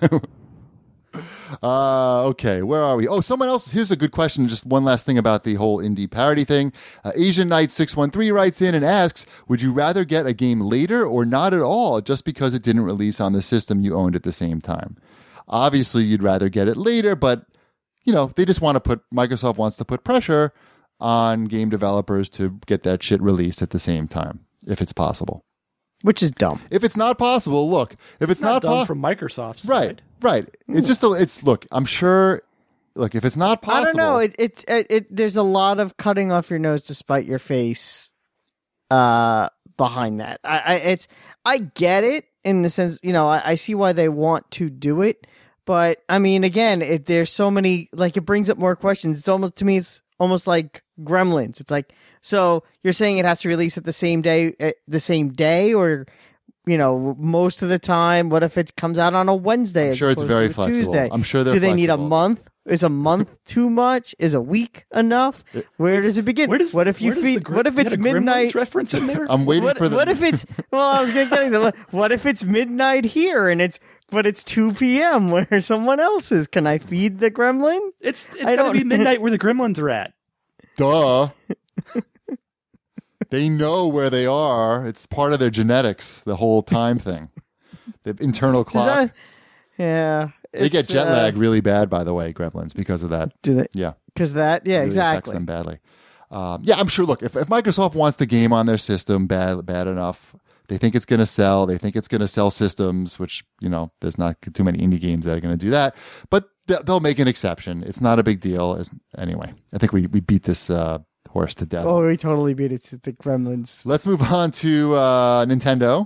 [SPEAKER 1] Uh, okay, where are we? Oh, someone else. Here's a good question. Just one last thing about the whole indie parody thing. Uh, Asian Knight six one three writes in and asks, would you rather get a game later or not at all just because it didn't release on the system you owned at the same time? Obviously, you'd rather get it later, but, you know, they just want to put, Microsoft wants to put pressure on game developers to get that shit released at the same time, if it's possible.
[SPEAKER 2] Which is dumb.
[SPEAKER 1] If it's not possible, look, if it's,
[SPEAKER 3] It's not,
[SPEAKER 1] not
[SPEAKER 3] done
[SPEAKER 1] possible.
[SPEAKER 3] from Microsoft's
[SPEAKER 1] Right,
[SPEAKER 3] side.
[SPEAKER 1] right. It's just a, it's look. I'm sure. Look, if it's not possible,
[SPEAKER 2] I don't know. It, it, it, it, there's a lot of cutting off your nose to spite your face uh, behind that. I, I, it's, I get it in the sense, you know, I, I see why they want to do it. But, I mean, again, it, there's so many, like, it brings up more questions. It's almost, to me, it's almost like Gremlins. It's like, so you're saying it has to release at the same day, uh, the same day, or, you know, most of the time? What if it comes out on a Wednesday?
[SPEAKER 1] I'm
[SPEAKER 2] as
[SPEAKER 1] sure it's
[SPEAKER 2] opposed
[SPEAKER 1] very
[SPEAKER 2] to a
[SPEAKER 1] flexible.
[SPEAKER 2] Tuesday?
[SPEAKER 1] I'm sure they're
[SPEAKER 2] Do they need a
[SPEAKER 1] flexible.
[SPEAKER 2] month? Is a month too much? Is a week enough? Where does it begin?
[SPEAKER 3] Where does,
[SPEAKER 2] what if you
[SPEAKER 3] where does the
[SPEAKER 2] feed?
[SPEAKER 3] Grim-
[SPEAKER 2] What if
[SPEAKER 3] you
[SPEAKER 2] it's
[SPEAKER 3] had a Gremlins
[SPEAKER 2] midnight?
[SPEAKER 3] reference in there?
[SPEAKER 1] I'm waiting
[SPEAKER 2] What,
[SPEAKER 1] for the.
[SPEAKER 2] what if it's? Well, I was gonna get into. What if it's midnight here and it's but it's two p.m. where someone else is? Can I feed the gremlin?
[SPEAKER 3] It's it's
[SPEAKER 2] I
[SPEAKER 3] got to be
[SPEAKER 2] don't-
[SPEAKER 3] midnight where the Gremlins are at.
[SPEAKER 1] Duh. They know where they are. It's part of their genetics. The whole time thing, the internal
[SPEAKER 2] Is
[SPEAKER 1] clock.
[SPEAKER 2] that- yeah,
[SPEAKER 1] They get
[SPEAKER 2] it's,
[SPEAKER 1] jet
[SPEAKER 2] uh,
[SPEAKER 1] lag really bad, by the way, gremlins, because of that.
[SPEAKER 2] Do they?
[SPEAKER 1] Yeah.
[SPEAKER 2] Because that, yeah,
[SPEAKER 1] Really affects
[SPEAKER 2] exactly.
[SPEAKER 1] them badly. Um, yeah, I'm sure. Look, if, if Microsoft wants the game on their system bad, bad enough, they think it's going to sell. They think it's going to sell systems, which, you know, there's not too many indie games that are going to do that. But th- they'll make an exception. It's not a big deal. It's, anyway, I think we, we beat this uh, horse to death.
[SPEAKER 2] Oh, we totally beat it to the gremlins.
[SPEAKER 1] Let's move on to uh, Nintendo.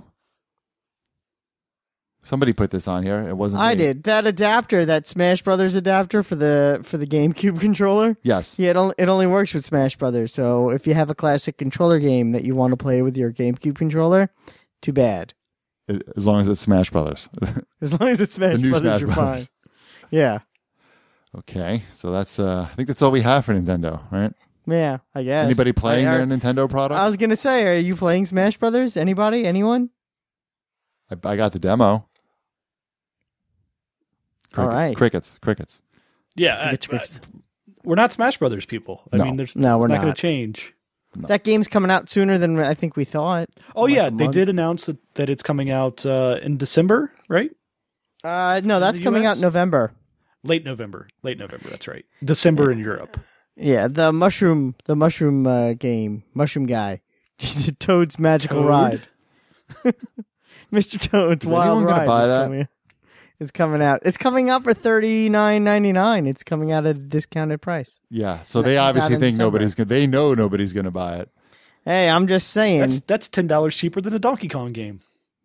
[SPEAKER 1] Somebody put this on here. It wasn't
[SPEAKER 2] I
[SPEAKER 1] me.
[SPEAKER 2] did that adapter, that Smash Brothers adapter for the for the GameCube controller.
[SPEAKER 1] Yes.
[SPEAKER 2] Yeah, it only, it only works with Smash Brothers. So if you have a classic controller game that you want to play with your GameCube controller, too bad.
[SPEAKER 1] As long as it's Smash Brothers.
[SPEAKER 2] As long as it's Smash
[SPEAKER 1] The new
[SPEAKER 2] Brothers,
[SPEAKER 1] Smash
[SPEAKER 2] you're
[SPEAKER 1] Brothers.
[SPEAKER 2] fine. Yeah,
[SPEAKER 1] Okay. So that's, uh, I think that's all we have for Nintendo, right?
[SPEAKER 2] yeah, I guess.
[SPEAKER 1] Anybody playing
[SPEAKER 2] I,
[SPEAKER 1] their Nintendo product?
[SPEAKER 2] I was gonna say, are you playing Smash Brothers? Anybody? Anyone?
[SPEAKER 1] I, I got the demo.
[SPEAKER 2] All right.
[SPEAKER 1] Crickets. Crickets.
[SPEAKER 3] Yeah,
[SPEAKER 2] It's
[SPEAKER 3] uh,
[SPEAKER 2] great.
[SPEAKER 3] we're not Smash Brothers people. I
[SPEAKER 1] No.
[SPEAKER 3] mean, there's
[SPEAKER 2] No,
[SPEAKER 3] it's
[SPEAKER 2] we're
[SPEAKER 3] not going
[SPEAKER 2] not.
[SPEAKER 3] to change.
[SPEAKER 2] That game's coming out sooner than I think we thought.
[SPEAKER 3] Oh
[SPEAKER 2] Like
[SPEAKER 3] yeah,
[SPEAKER 2] a
[SPEAKER 3] they
[SPEAKER 2] month.
[SPEAKER 3] did announce that, that it's coming out uh, in December, right?
[SPEAKER 2] Uh, no, that's
[SPEAKER 3] the
[SPEAKER 2] coming
[SPEAKER 3] U S?
[SPEAKER 2] out in November.
[SPEAKER 3] Late November. Late November. That's right. December in Europe.
[SPEAKER 2] Yeah, the mushroom, the mushroom uh, game, mushroom guy, Toad's Magical
[SPEAKER 3] Toad?
[SPEAKER 2] Ride, Mister Toad's
[SPEAKER 1] Is
[SPEAKER 2] Wild
[SPEAKER 1] anyone gonna
[SPEAKER 2] Ride.
[SPEAKER 1] buy
[SPEAKER 2] is
[SPEAKER 1] that?
[SPEAKER 2] Coming, it's coming out. It's coming out for thirty nine ninety nine. It's coming out at a discounted price.
[SPEAKER 1] Yeah. So
[SPEAKER 2] And
[SPEAKER 1] they
[SPEAKER 2] that comes
[SPEAKER 1] obviously
[SPEAKER 2] out in
[SPEAKER 1] think
[SPEAKER 2] December.
[SPEAKER 1] nobody's going to, they know nobody's going to buy it.
[SPEAKER 2] Hey, I'm just saying.
[SPEAKER 3] That's that's ten dollars cheaper than a Donkey Kong game.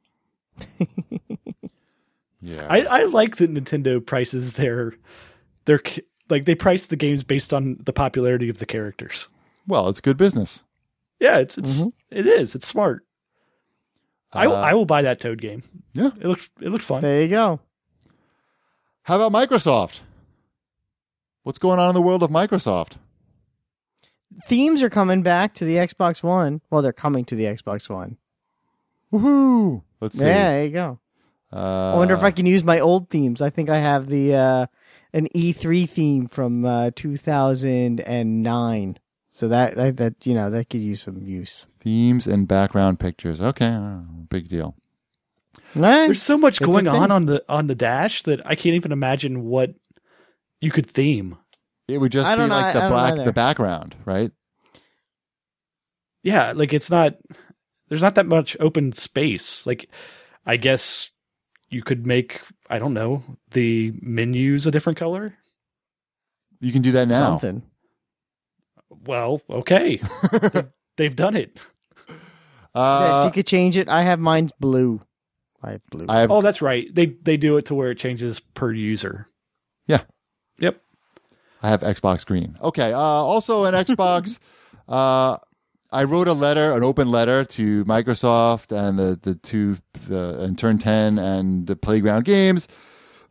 [SPEAKER 1] Yeah.
[SPEAKER 3] I, I like that Nintendo prices their their ki- like they price the games based on the popularity of the characters.
[SPEAKER 1] well, it's good business.
[SPEAKER 3] Yeah, it's it's
[SPEAKER 2] Mhm.
[SPEAKER 3] it is. It's smart. I will
[SPEAKER 1] Uh,
[SPEAKER 3] I will buy that Toad game.
[SPEAKER 1] Yeah.
[SPEAKER 3] It looked it looked fun.
[SPEAKER 2] There you go.
[SPEAKER 1] How about Microsoft? What's going on in the world of Microsoft?
[SPEAKER 2] Themes are coming back to the Xbox One. Well, they're coming to the Xbox One.
[SPEAKER 1] Woohoo! Let's see.
[SPEAKER 2] Yeah, there you go.
[SPEAKER 1] Uh,
[SPEAKER 2] I wonder if I can use my old themes. I think I have the uh, an E three theme from uh, two thousand nine. So that, that that you know that could use some use.
[SPEAKER 1] themes and background pictures. Okay, uh, big deal.
[SPEAKER 2] Right?
[SPEAKER 3] There's so much
[SPEAKER 2] It's a
[SPEAKER 3] going
[SPEAKER 2] thing.
[SPEAKER 3] on on the on the dash that I can't even imagine what you could theme.
[SPEAKER 1] It would just
[SPEAKER 2] I
[SPEAKER 1] be
[SPEAKER 2] don't know,
[SPEAKER 1] like
[SPEAKER 2] I-
[SPEAKER 1] the
[SPEAKER 2] I don't
[SPEAKER 1] black,
[SPEAKER 2] either.
[SPEAKER 1] the background, right?
[SPEAKER 3] Yeah, like it's not there's not that much open space. Like I guess you could make I don't know, the menus a different color.
[SPEAKER 1] You can do that now.
[SPEAKER 2] Something.
[SPEAKER 3] Well, okay. They've done it.
[SPEAKER 2] yes,
[SPEAKER 1] Uh,
[SPEAKER 2] you could change it. I have mine's blue. I have blue.
[SPEAKER 1] I have.
[SPEAKER 3] Oh, that's right. They they do it to where it changes per user.
[SPEAKER 1] Yeah.
[SPEAKER 3] Yep.
[SPEAKER 1] I have Xbox Green. Okay. Uh, also, an Xbox. uh, I wrote a letter, an open letter to Microsoft and the the two, the and Turn ten and the Playground Games,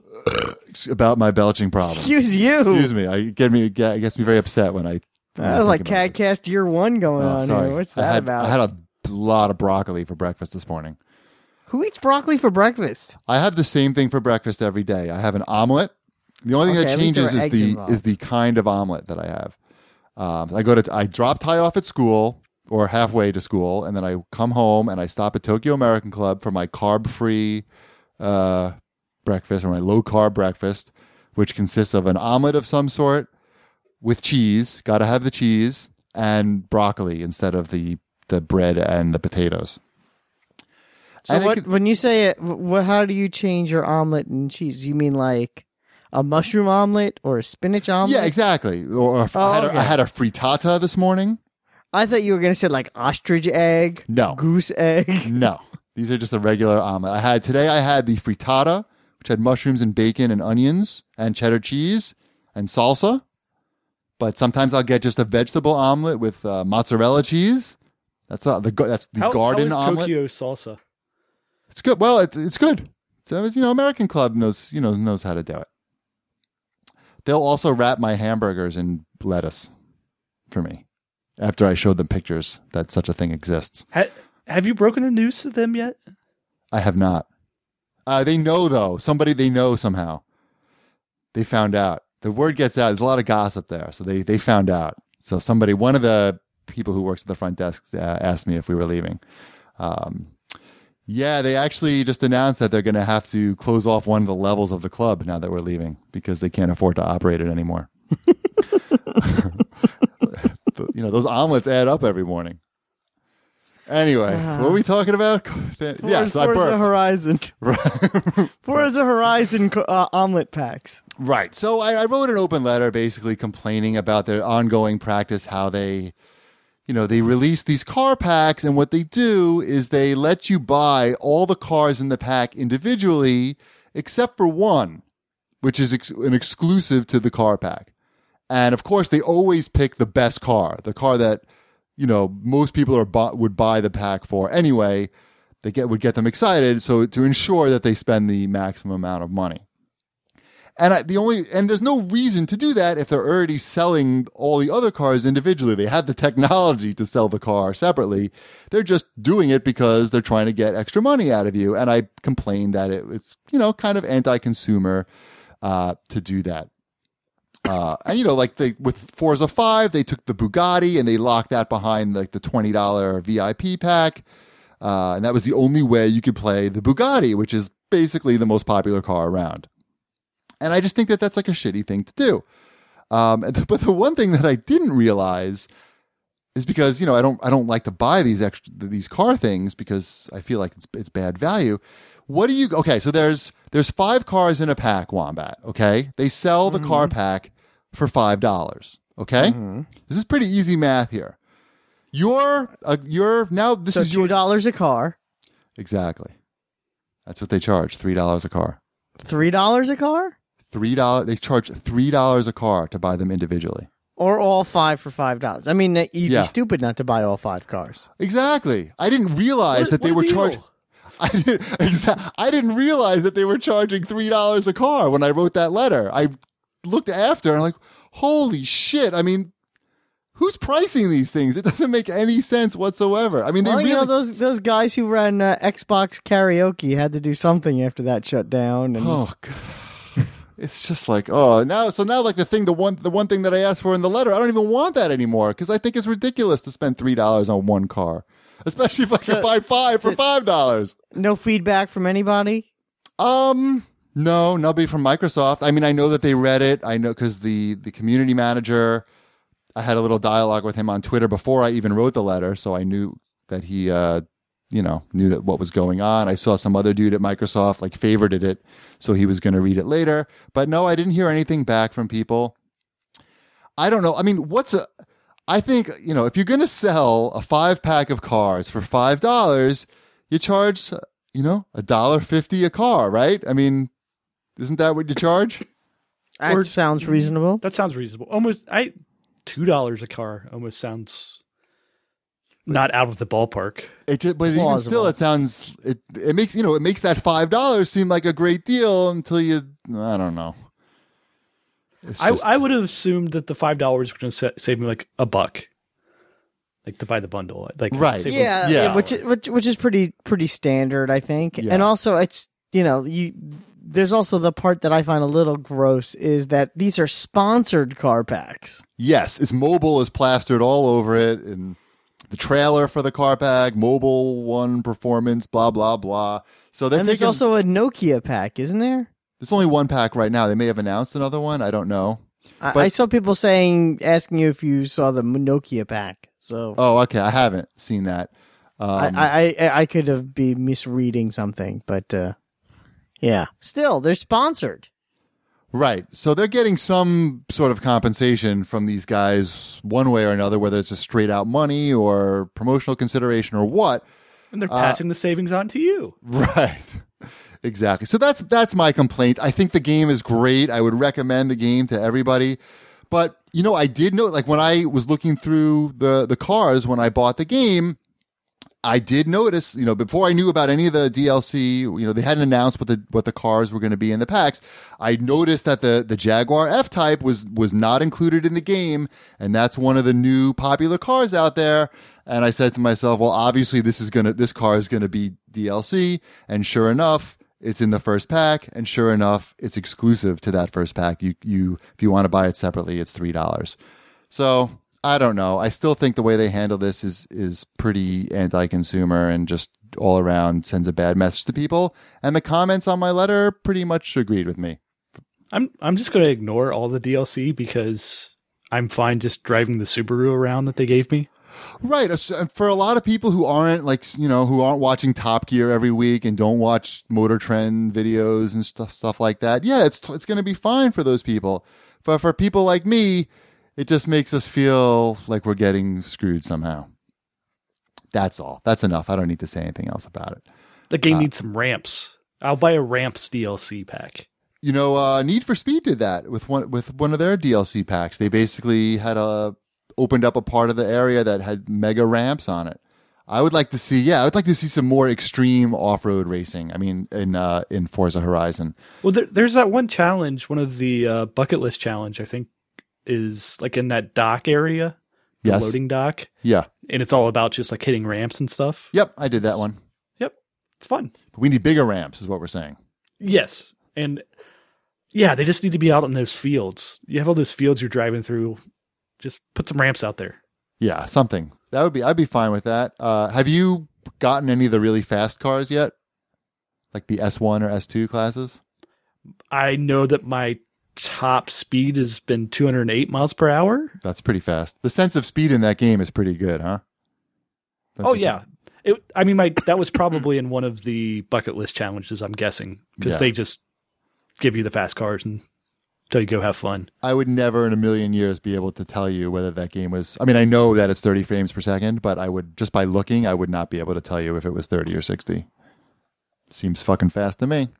[SPEAKER 1] about my belching problem.
[SPEAKER 2] Excuse you.
[SPEAKER 1] Excuse me. I get me. It gets me very upset when I. When
[SPEAKER 2] That
[SPEAKER 1] I
[SPEAKER 2] was like
[SPEAKER 1] think about this.
[SPEAKER 2] CADcast year one going
[SPEAKER 1] Oh,
[SPEAKER 2] on
[SPEAKER 1] sorry.
[SPEAKER 2] here. What's
[SPEAKER 1] I
[SPEAKER 2] that
[SPEAKER 1] had,
[SPEAKER 2] about?
[SPEAKER 1] I had a lot of broccoli for breakfast this morning.
[SPEAKER 2] Who eats broccoli for breakfast?
[SPEAKER 1] I have the same thing for breakfast every day. I have an omelet. The only thing
[SPEAKER 2] Okay,
[SPEAKER 1] that
[SPEAKER 2] at least there
[SPEAKER 1] changes
[SPEAKER 2] were
[SPEAKER 1] is
[SPEAKER 2] eggs
[SPEAKER 1] the
[SPEAKER 2] involved.
[SPEAKER 1] is the kind of omelet that I have. Um, I go to I drop Ty off at school or halfway to school, and then I come home and I stop at Tokyo American Club for my carb free uh, breakfast or my low carb breakfast, which consists of an omelet of some sort with cheese. Got to have the cheese and broccoli instead of the the bread and the potatoes.
[SPEAKER 2] So
[SPEAKER 1] And it
[SPEAKER 2] what,
[SPEAKER 1] could-
[SPEAKER 2] when you say it, what, how do you change your omelet and cheese? You mean like a mushroom omelet or a spinach omelet?
[SPEAKER 1] Yeah, exactly. Or if
[SPEAKER 2] Oh,
[SPEAKER 1] I, had a,
[SPEAKER 2] okay.
[SPEAKER 1] I had a frittata this morning.
[SPEAKER 2] I thought you were going to say like ostrich egg,
[SPEAKER 1] No.
[SPEAKER 2] goose egg.
[SPEAKER 1] No, these are just a regular omelet. I had today. I had the frittata, which had mushrooms and bacon and onions and cheddar cheese and salsa. But sometimes I'll get just a vegetable omelet with uh, mozzarella cheese. That's uh, the that's the
[SPEAKER 3] How,
[SPEAKER 1] garden
[SPEAKER 3] how is
[SPEAKER 1] omelet.
[SPEAKER 3] Tokyo salsa?
[SPEAKER 1] It's good. Well, it, it's good. So you know, American Club knows you know knows how to do it. They'll also wrap my hamburgers in lettuce for me after I showed them pictures that such a thing exists.
[SPEAKER 3] Ha- have you broken the news to them yet?
[SPEAKER 1] I have not. Uh, they know, though. Somebody they know somehow. They found out. The word gets out. There's a lot of gossip there. So they, they found out. So somebody, one of the people who works at the front desk uh, asked me if we were leaving. Um, yeah, they actually just announced that they're going to have to close off one of the levels of the club now that we're leaving because they can't afford to operate it anymore. You know, those omelets add up every morning. Anyway,
[SPEAKER 2] Uh,
[SPEAKER 1] what were we talking about? Yeah, so I
[SPEAKER 2] Forza
[SPEAKER 1] burped.
[SPEAKER 2] Horizon. Forza Horizon uh, omelet packs.
[SPEAKER 1] Right. So I, I wrote an open letter basically complaining about their ongoing practice, how they, you know, they release these car packs, and what they do is they let you buy all the cars in the pack individually, except for one, which is ex- an exclusive to the car pack. And of course, they always pick the best car, the car that, you know, most people are bu- would buy the pack for anyway. They get would get them excited, so to ensure that they spend the maximum amount of money. And I, the only and there's no reason to do that if they're already selling all the other cars individually. They have the technology to sell the car separately. They're just doing it because they're trying to get extra money out of you. And I complained that it, it's you know kind of anti-consumer uh, to do that. Uh, and you know, like they with Forza five, they took the Bugatti and they locked that behind like the twenty dollars V I P pack, uh, and that was the only way you could play the Bugatti, which is basically the most popular car around. And I just think that that's like a shitty thing to do. Um, and, but the one thing that I didn't realize is because you know I don't I don't like to buy these extra these car things because I feel like it's it's bad value. What do you okay? So there's there's five cars in a pack, Wombat. Okay, they sell the mm-hmm. car pack for five dollars. Okay, mm-hmm. This is pretty easy math here. You're uh, you're now this
[SPEAKER 2] so
[SPEAKER 1] is
[SPEAKER 2] two dollars a car.
[SPEAKER 1] Exactly, that's what they charge. Three dollars a car.
[SPEAKER 2] Three dollars a car.
[SPEAKER 1] Three dollars. They charge three dollars a car to buy them individually.
[SPEAKER 2] Or all five for five dollars. I mean, you'd yeah. be stupid not to buy all five cars.
[SPEAKER 1] Exactly. I didn't realize
[SPEAKER 3] what,
[SPEAKER 1] that they were charging. I didn't, exa- I didn't realize that they were charging three dollars a car when I wrote that letter. I looked after and I'm like, holy shit. I mean, who's pricing these things? It doesn't make any sense whatsoever. I mean, they
[SPEAKER 2] well,
[SPEAKER 1] really...
[SPEAKER 2] you know, those those guys who ran uh, Xbox karaoke had to do something after that shut down. And...
[SPEAKER 1] Oh, God. It's just like, oh, now, so now like the thing, the one, the one thing that I asked for in the letter, I don't even want that anymore because I think it's ridiculous to spend three dollars on one car. Especially if I so, could buy five for five dollars.
[SPEAKER 2] No feedback from anybody?
[SPEAKER 1] Um, no, nobody from Microsoft. I mean, I know that they read it. I know because the the community manager, I had a little dialogue with him on Twitter before I even wrote the letter, so I knew that he, uh, you know, knew that what was going on. I saw some other dude at Microsoft like favorited it, so he was going to read it later. But no, I didn't hear anything back from people. I don't know. I mean, what's a I think, you know, if you're going to sell a five pack of cars for five dollars, you charge, you know, a dollar fifty a car, right? I mean, isn't that what you charge?
[SPEAKER 2] That or, sounds reasonable.
[SPEAKER 3] That sounds reasonable. Almost, I two dollars a car almost sounds. not out of the ballpark.
[SPEAKER 1] It just, but even
[SPEAKER 2] Plausible.
[SPEAKER 1] still, it sounds it. It makes you know it makes that five dollars seem like a great deal until you. I don't know. It's
[SPEAKER 3] I
[SPEAKER 1] just-
[SPEAKER 3] I would have assumed that the five dollars was going to save me like a buck, like to buy the bundle. Like
[SPEAKER 1] Right.
[SPEAKER 3] save me
[SPEAKER 2] Yeah,
[SPEAKER 1] Yeah.
[SPEAKER 2] yeah, which is- which which is pretty pretty standard, I think.
[SPEAKER 1] Yeah.
[SPEAKER 2] And also, it's you know you. There's also the part that I find a little gross is that these are sponsored car packs.
[SPEAKER 1] yes, it's mobile is plastered all over it, and the trailer for the car pack, mobile one performance, blah blah blah. So they're
[SPEAKER 2] And there's
[SPEAKER 1] taking.
[SPEAKER 2] also a Nokia pack, isn't there?
[SPEAKER 1] There's only one pack right now. They may have announced another one. I don't know.
[SPEAKER 2] I,
[SPEAKER 1] But-
[SPEAKER 2] I saw people saying, asking you if you saw the Nokia pack. So
[SPEAKER 1] Oh, okay. I haven't seen that. Um,
[SPEAKER 2] I, I, I, I could have been misreading something, but uh, yeah. Still, they're sponsored.
[SPEAKER 1] Right. So they're getting some sort of compensation from these guys one way or another, whether it's just straight out money or promotional consideration or what.
[SPEAKER 3] and they're passing the savings on to you.
[SPEAKER 1] Right. Exactly. So that's that's my complaint. I think the game is great. I would recommend the game to everybody. But, you know, I did know, like when I was looking through the the cars when I bought the game, I did notice, you know, before I knew about any of the D L C, you know, they hadn't announced what the what the cars were going to be in the packs. I noticed that the the Jaguar F-Type was was not included in the game, and that's one of the new popular cars out there. And I said to myself, well, obviously this is gonna this car is gonna be D L C, and sure enough, it's in the first pack, and sure enough, it's exclusive to that first pack. You you if you want to buy it separately, it's three dollars. So I don't know. I still think the way they handle this is is pretty anti-consumer and just all around sends a bad message to people. And the comments on my letter pretty much agreed with me.
[SPEAKER 3] I'm I'm just going to ignore all the D L C because I'm fine just driving the Subaru around that they gave me.
[SPEAKER 1] Right. And for a lot of people who aren't like, you know, who aren't watching Top Gear every week and don't watch Motor Trend videos and stuff stuff like that. Yeah, it's it's going to be fine for those people. But for people like me, it just makes us feel like we're getting screwed somehow. That's all. That's enough. I don't need to say anything else about it.
[SPEAKER 3] The game
[SPEAKER 1] Uh,
[SPEAKER 3] needs some ramps. I'll buy a ramps D L C pack.
[SPEAKER 1] You know, uh, Need for Speed did that with one with one of their D L C packs. They basically had a opened up a part of the area that had mega ramps on it. I would like to see, yeah, I would like to see some more extreme off-road racing. I mean, in uh, in Forza Horizon.
[SPEAKER 3] Well, there, there's that one challenge, one of the uh, bucket list challenge, I think, is like in that dock area, the
[SPEAKER 1] Yes.
[SPEAKER 3] loading dock,
[SPEAKER 1] Yeah.
[SPEAKER 3] and it's all about just like hitting ramps and stuff.
[SPEAKER 1] Yep, I did that one.
[SPEAKER 3] Yep, it's fun.
[SPEAKER 1] But we need bigger ramps, is what we're saying.
[SPEAKER 3] Yes, and yeah, they just need to be out in those fields. You have all those fields you're driving through. Just put some ramps out there.
[SPEAKER 1] Yeah, something that would be. I'd be fine with that. Uh, have you gotten any of the really fast cars yet, like the S one or S two classes?
[SPEAKER 3] I know that my top speed has been two hundred eight miles per hour.
[SPEAKER 1] That's pretty fast. The sense of speed in that game is pretty good, huh? Don't
[SPEAKER 3] Oh
[SPEAKER 1] you
[SPEAKER 3] yeah. It, I mean, my that was probably in one of the bucket list challenges, I'm guessing, because
[SPEAKER 1] Yeah.
[SPEAKER 3] they just give you the fast cars and tell you go have fun.
[SPEAKER 1] I would never in a million years be able to tell you whether that game was. I mean, I know that it's thirty frames per second, but I would just by looking, I would not be able to tell you if it was thirty or sixty. Seems fucking fast to me.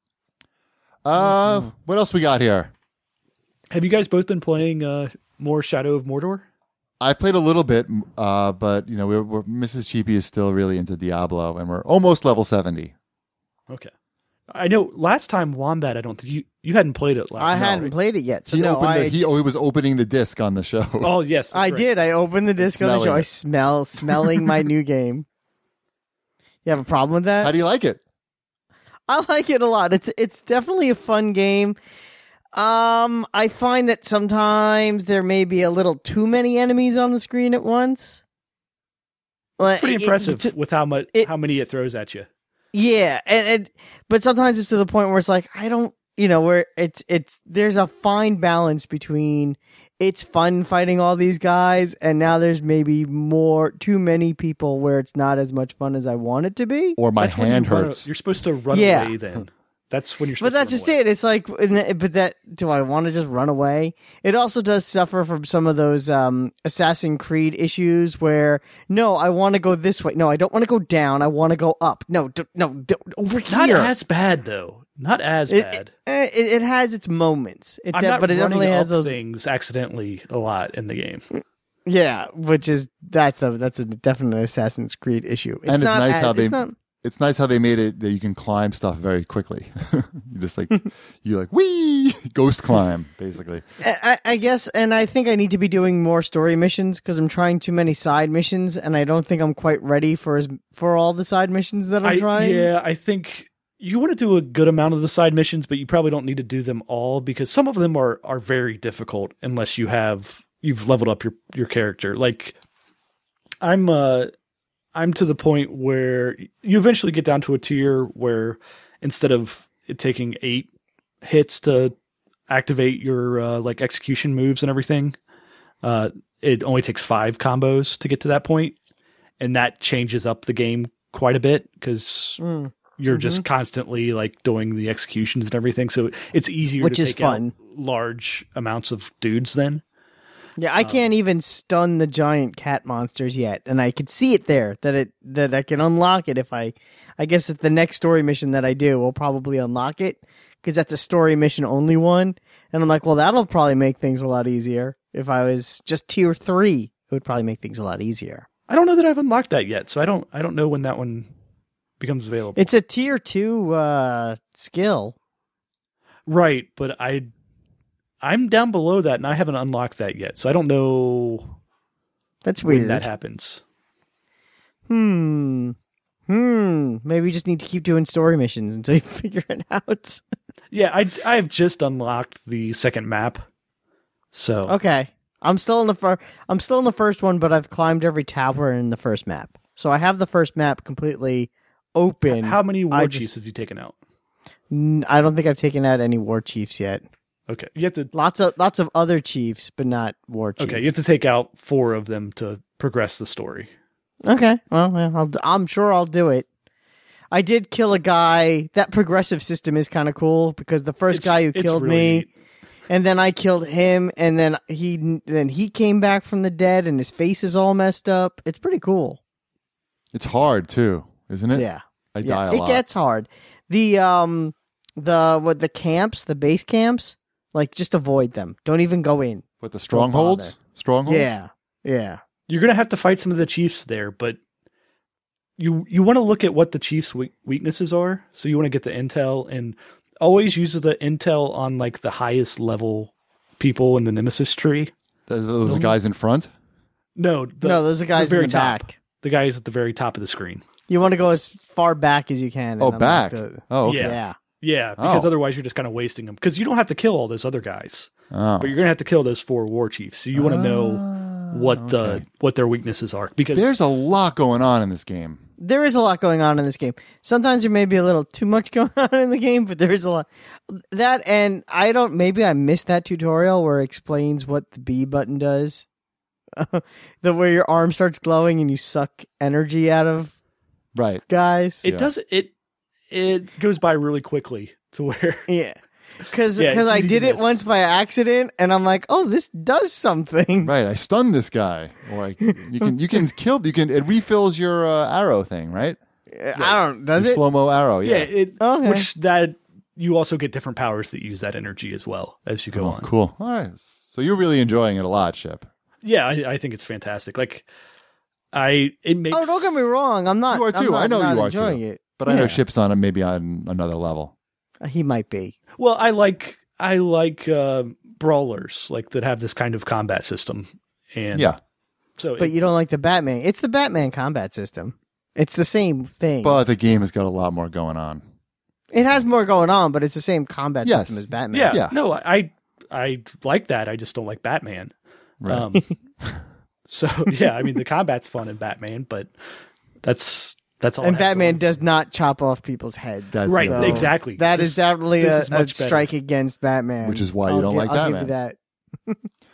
[SPEAKER 1] Uh, what else we got here?
[SPEAKER 3] Have you guys both been playing uh, more Shadow of Mordor?
[SPEAKER 1] I've played a little bit, uh, but you know, we're, we're, Missus Cheapy is still really into Diablo, and we're almost level seventy.
[SPEAKER 3] Okay. I know last time Wombat, I don't think you, you hadn't played it last
[SPEAKER 2] I
[SPEAKER 3] time.
[SPEAKER 2] hadn't played it yet, so
[SPEAKER 1] he
[SPEAKER 2] no,
[SPEAKER 1] opened
[SPEAKER 2] I
[SPEAKER 1] the, he, oh, he was opening the disc on the show.
[SPEAKER 3] Oh, yes. that's
[SPEAKER 2] I
[SPEAKER 3] right.
[SPEAKER 2] did. I opened the disc on the
[SPEAKER 1] smelling
[SPEAKER 2] show. I
[SPEAKER 1] it.
[SPEAKER 2] smell smelling my new game. You have a problem with that?
[SPEAKER 1] How do you like it?
[SPEAKER 2] I like it a lot. It's it's definitely a fun game. Um, I find that sometimes there may be a little too many enemies on the screen at once.
[SPEAKER 3] It's pretty
[SPEAKER 2] It-
[SPEAKER 3] impressive
[SPEAKER 2] it-
[SPEAKER 3] with how much
[SPEAKER 2] it-
[SPEAKER 3] how many it throws at you.
[SPEAKER 2] Yeah, and, and but sometimes it's to the point where it's like I don't, you know, where it's it's there's a fine balance between it's fun fighting all these guys, and now there's maybe more too many people where it's not as much fun as I want it to be.
[SPEAKER 1] Or my
[SPEAKER 3] That's when
[SPEAKER 1] hand
[SPEAKER 3] you run-
[SPEAKER 1] hurts.
[SPEAKER 3] You're supposed to run
[SPEAKER 2] Yeah.
[SPEAKER 3] away then. That's when you're
[SPEAKER 2] But
[SPEAKER 3] supposed
[SPEAKER 2] that's
[SPEAKER 3] to
[SPEAKER 2] just
[SPEAKER 3] run away.
[SPEAKER 2] it. It's like, and that- but that do I want to just run away? It also does suffer from some of those um, Assassin's Creed issues where no, I want to go this way. No, I don't want to go down. I want to go up. No, d- no, d- over
[SPEAKER 3] Not
[SPEAKER 2] here.
[SPEAKER 3] as bad, though. Not as
[SPEAKER 2] It,
[SPEAKER 3] bad.
[SPEAKER 2] it, it, it has its moments. It
[SPEAKER 3] I'm
[SPEAKER 2] de-
[SPEAKER 3] not
[SPEAKER 2] but it
[SPEAKER 3] running
[SPEAKER 2] definitely
[SPEAKER 3] up
[SPEAKER 2] has those.
[SPEAKER 3] things accidentally a lot in the game.
[SPEAKER 2] Yeah, which is that's a that's a definite Assassin's Creed issue. It's
[SPEAKER 1] And it's
[SPEAKER 2] not
[SPEAKER 1] nice
[SPEAKER 2] as-
[SPEAKER 1] how they-
[SPEAKER 2] it's not-
[SPEAKER 1] It's nice how they made it that you can climb stuff very quickly. you just like you like wee ghost climb basically.
[SPEAKER 2] I, I guess, and I think I need to be doing more story missions because I'm trying too many side missions, and I don't think I'm quite ready for as for all the side missions that I'm
[SPEAKER 3] I,
[SPEAKER 2] trying.
[SPEAKER 3] yeah, I think you want to do a good amount of the side missions, but you probably don't need to do them all because some of them are are very difficult unless you have you've leveled up your your character. Like I'm uh I'm to the point where you eventually get down to a tier where instead of it taking eight hits to activate your uh, like execution moves and everything, uh, it only takes five combos to get to that point, and that changes up the game quite a bit because
[SPEAKER 2] Mm.
[SPEAKER 3] you're
[SPEAKER 2] Mm-hmm.
[SPEAKER 3] just constantly like doing the executions and everything. So it's easier,
[SPEAKER 2] Which
[SPEAKER 3] to
[SPEAKER 2] is
[SPEAKER 3] take out
[SPEAKER 2] fun.
[SPEAKER 3] large amounts of dudes then.
[SPEAKER 2] Yeah, I can't even stun the giant cat monsters yet, and I could see it there that it that I can unlock it if I. I guess it's the next story mission that I do will probably unlock it because that's a story mission only one, and I'm like, well, that'll probably make things a lot easier. If I was just tier three, it would probably make things a lot easier.
[SPEAKER 3] I don't know that I've unlocked that yet, so I don't I don't know when that one becomes available.
[SPEAKER 2] It's a tier two uh, skill.
[SPEAKER 3] Right, but I I'm down below that and I haven't unlocked that yet. So I don't know
[SPEAKER 2] That's
[SPEAKER 3] when
[SPEAKER 2] weird.
[SPEAKER 3] that happens.
[SPEAKER 2] Hmm. Hmm. Maybe you just need to keep doing story missions until you figure it out.
[SPEAKER 3] Yeah, I I've just unlocked the second map. So
[SPEAKER 2] Okay. I'm still in the fir- I'm still in the first one, but I've climbed every tower in the first map. So I have the first map completely open.
[SPEAKER 3] how many war
[SPEAKER 2] I
[SPEAKER 3] chiefs
[SPEAKER 2] just-
[SPEAKER 3] have you taken out?
[SPEAKER 2] N- I don't think I've taken out any war chiefs yet.
[SPEAKER 3] Okay. You have to
[SPEAKER 2] Lots of lots of other chiefs, but not war chiefs.
[SPEAKER 3] Okay, you have to take out four of them to progress the story.
[SPEAKER 2] Okay. Well, yeah, I'll, d- I'm sure I'll do it. I did kill a guy. That progressive system is kind of cool because the first
[SPEAKER 3] It's-
[SPEAKER 2] guy who
[SPEAKER 3] it's
[SPEAKER 2] killed
[SPEAKER 3] really
[SPEAKER 2] me,
[SPEAKER 3] neat.
[SPEAKER 2] and then I killed him, and then he then he came back from the dead, and his face is all messed up. It's pretty cool.
[SPEAKER 1] It's hard too, isn't it?
[SPEAKER 2] Yeah,
[SPEAKER 1] I
[SPEAKER 2] yeah.
[SPEAKER 1] die a
[SPEAKER 2] It
[SPEAKER 1] lot.
[SPEAKER 2] gets hard. The um the what the camps, the base camps, like just avoid them. Don't even go in.
[SPEAKER 1] But the strongholds, strongholds.
[SPEAKER 2] Yeah, yeah.
[SPEAKER 3] You're going to have to fight some of the chiefs there, but you you want to look at what the chiefs' we- weaknesses are. So you want to get the intel and always use the intel on like the highest level people in the Nemesis tree.
[SPEAKER 1] Th- those guys in front.
[SPEAKER 3] No, the,
[SPEAKER 2] no, those are guys
[SPEAKER 3] the very
[SPEAKER 2] in the
[SPEAKER 3] top.
[SPEAKER 2] back.
[SPEAKER 3] The guys at the very top of the screen.
[SPEAKER 2] You want to go as far back as you can. and
[SPEAKER 1] Oh,
[SPEAKER 2] unlock
[SPEAKER 1] back.
[SPEAKER 2] the-
[SPEAKER 1] Oh, okay.
[SPEAKER 3] Yeah.
[SPEAKER 2] yeah.
[SPEAKER 3] Yeah, because
[SPEAKER 1] Oh.
[SPEAKER 3] otherwise you're just kind of wasting them. Because you don't have to kill all those other guys,
[SPEAKER 1] Oh.
[SPEAKER 3] but you're going to have to kill those four war chiefs. So you want to know what the
[SPEAKER 1] okay.
[SPEAKER 3] what their weaknesses are. Because
[SPEAKER 1] There's a lot going on in this game.
[SPEAKER 2] There is a lot going on in this game. Sometimes there may be a little too much going on in the game, but there is a lot. That, and I don't, maybe I missed that tutorial where it explains what the B button does. The where your arm starts glowing and you suck energy out of
[SPEAKER 1] Right.
[SPEAKER 2] guys.
[SPEAKER 3] it
[SPEAKER 1] Yeah.
[SPEAKER 3] does it it goes by really quickly to where
[SPEAKER 2] Yeah. Because
[SPEAKER 3] Yeah, it's
[SPEAKER 2] I
[SPEAKER 3] easy to
[SPEAKER 2] did it
[SPEAKER 3] miss.
[SPEAKER 2] once by accident, and I'm like, oh, this does something.
[SPEAKER 1] Right. I stunned this guy. Or I, you can you can kill. You can. It refills your uh, arrow thing, right?
[SPEAKER 2] I don't, does
[SPEAKER 1] Your
[SPEAKER 2] it?
[SPEAKER 1] slow-mo arrow.
[SPEAKER 3] yeah,
[SPEAKER 1] Yeah.
[SPEAKER 3] it
[SPEAKER 2] Okay.
[SPEAKER 3] which that you also get different powers that use that energy as well as you go
[SPEAKER 1] Oh,
[SPEAKER 3] on.
[SPEAKER 1] cool. All right. So you're really enjoying it a lot, Ship.
[SPEAKER 3] Yeah, I, I think it's fantastic. Like I it makes
[SPEAKER 2] Oh, don't get me wrong. I'm not.
[SPEAKER 1] You are
[SPEAKER 2] I'm
[SPEAKER 1] too.
[SPEAKER 2] not-
[SPEAKER 1] I know
[SPEAKER 2] not
[SPEAKER 1] you are
[SPEAKER 2] enjoying
[SPEAKER 1] too.
[SPEAKER 2] it.
[SPEAKER 1] But I know
[SPEAKER 2] Yeah.
[SPEAKER 1] Ship's on it maybe on another level.
[SPEAKER 2] He might be.
[SPEAKER 3] Well, I like I like uh, brawlers like that have this kind of combat system. And
[SPEAKER 1] Yeah.
[SPEAKER 3] so
[SPEAKER 2] But
[SPEAKER 3] it-
[SPEAKER 2] you don't like the Batman. It's the Batman combat system. It's the same thing.
[SPEAKER 1] But the game has got a lot more going on.
[SPEAKER 2] it has more going on, but it's the same combat
[SPEAKER 1] Yes.
[SPEAKER 2] system as Batman.
[SPEAKER 3] yeah,
[SPEAKER 1] Yeah.
[SPEAKER 3] no, I I like that. I just don't like Batman.
[SPEAKER 1] Right.
[SPEAKER 3] Um, so yeah, I mean the combat's fun in Batman, but that's that's all. I
[SPEAKER 2] And
[SPEAKER 3] have
[SPEAKER 2] Batman
[SPEAKER 3] going.
[SPEAKER 2] does not chop off people's heads.
[SPEAKER 1] That's
[SPEAKER 3] Right,
[SPEAKER 1] So-
[SPEAKER 3] exactly.
[SPEAKER 2] That
[SPEAKER 3] This-
[SPEAKER 2] is definitely
[SPEAKER 3] this
[SPEAKER 2] a,
[SPEAKER 3] is
[SPEAKER 2] a
[SPEAKER 3] much better.
[SPEAKER 2] strike against Batman.
[SPEAKER 1] Which is why you
[SPEAKER 2] I'll
[SPEAKER 1] don't
[SPEAKER 2] gi-
[SPEAKER 1] like
[SPEAKER 2] I'll
[SPEAKER 1] Batman.
[SPEAKER 2] give you that.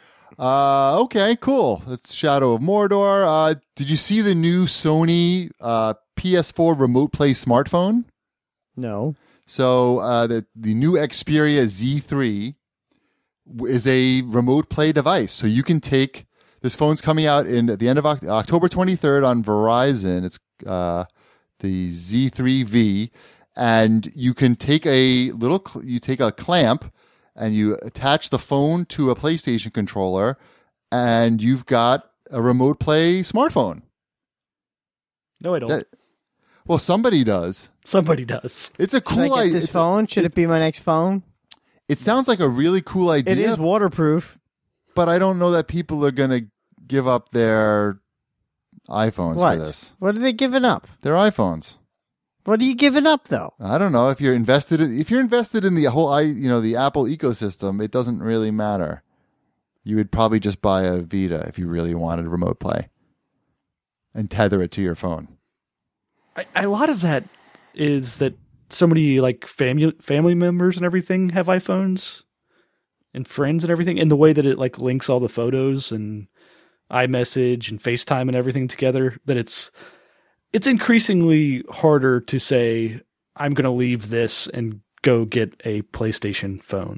[SPEAKER 1] Uh, okay, cool. That's Shadow of Mordor. Uh, did you see the new Sony uh, P S four Remote Play smartphone?
[SPEAKER 2] No.
[SPEAKER 1] So uh, the the new Xperia Z three is a remote play device. So you can take this phone's coming out in at the end of Oct- October twenty-third on Verizon. It's uh, the Z three V, and you can take a little cl- you take a clamp and you attach the phone to a PlayStation controller, and you've got a remote play smartphone.
[SPEAKER 3] No, I don't.
[SPEAKER 1] That, well, somebody does.
[SPEAKER 3] Somebody does.
[SPEAKER 1] It's a
[SPEAKER 2] Should I
[SPEAKER 1] cool
[SPEAKER 2] get
[SPEAKER 1] idea.
[SPEAKER 2] this phone? Should it be my next phone?
[SPEAKER 1] It sounds like a really cool idea.
[SPEAKER 2] It is waterproof.
[SPEAKER 1] But I don't know that people are going to give up their iPhones
[SPEAKER 2] What?
[SPEAKER 1] for this.
[SPEAKER 2] What are they giving up?
[SPEAKER 1] Their iPhones.
[SPEAKER 2] What are you giving up, though?
[SPEAKER 1] I don't know if you're invested. In, if you're invested in the whole, i you know, the Apple ecosystem, it doesn't really matter. You would probably just buy a Vita if you really wanted remote play, and tether it to your phone.
[SPEAKER 3] I, a lot of that is that so many like family family members and everything have iPhones, and friends and everything, and the way that it like links all the photos and iMessage and FaceTime and everything together, that it's it's increasingly harder to say, I'm going to leave this and go get a PlayStation phone.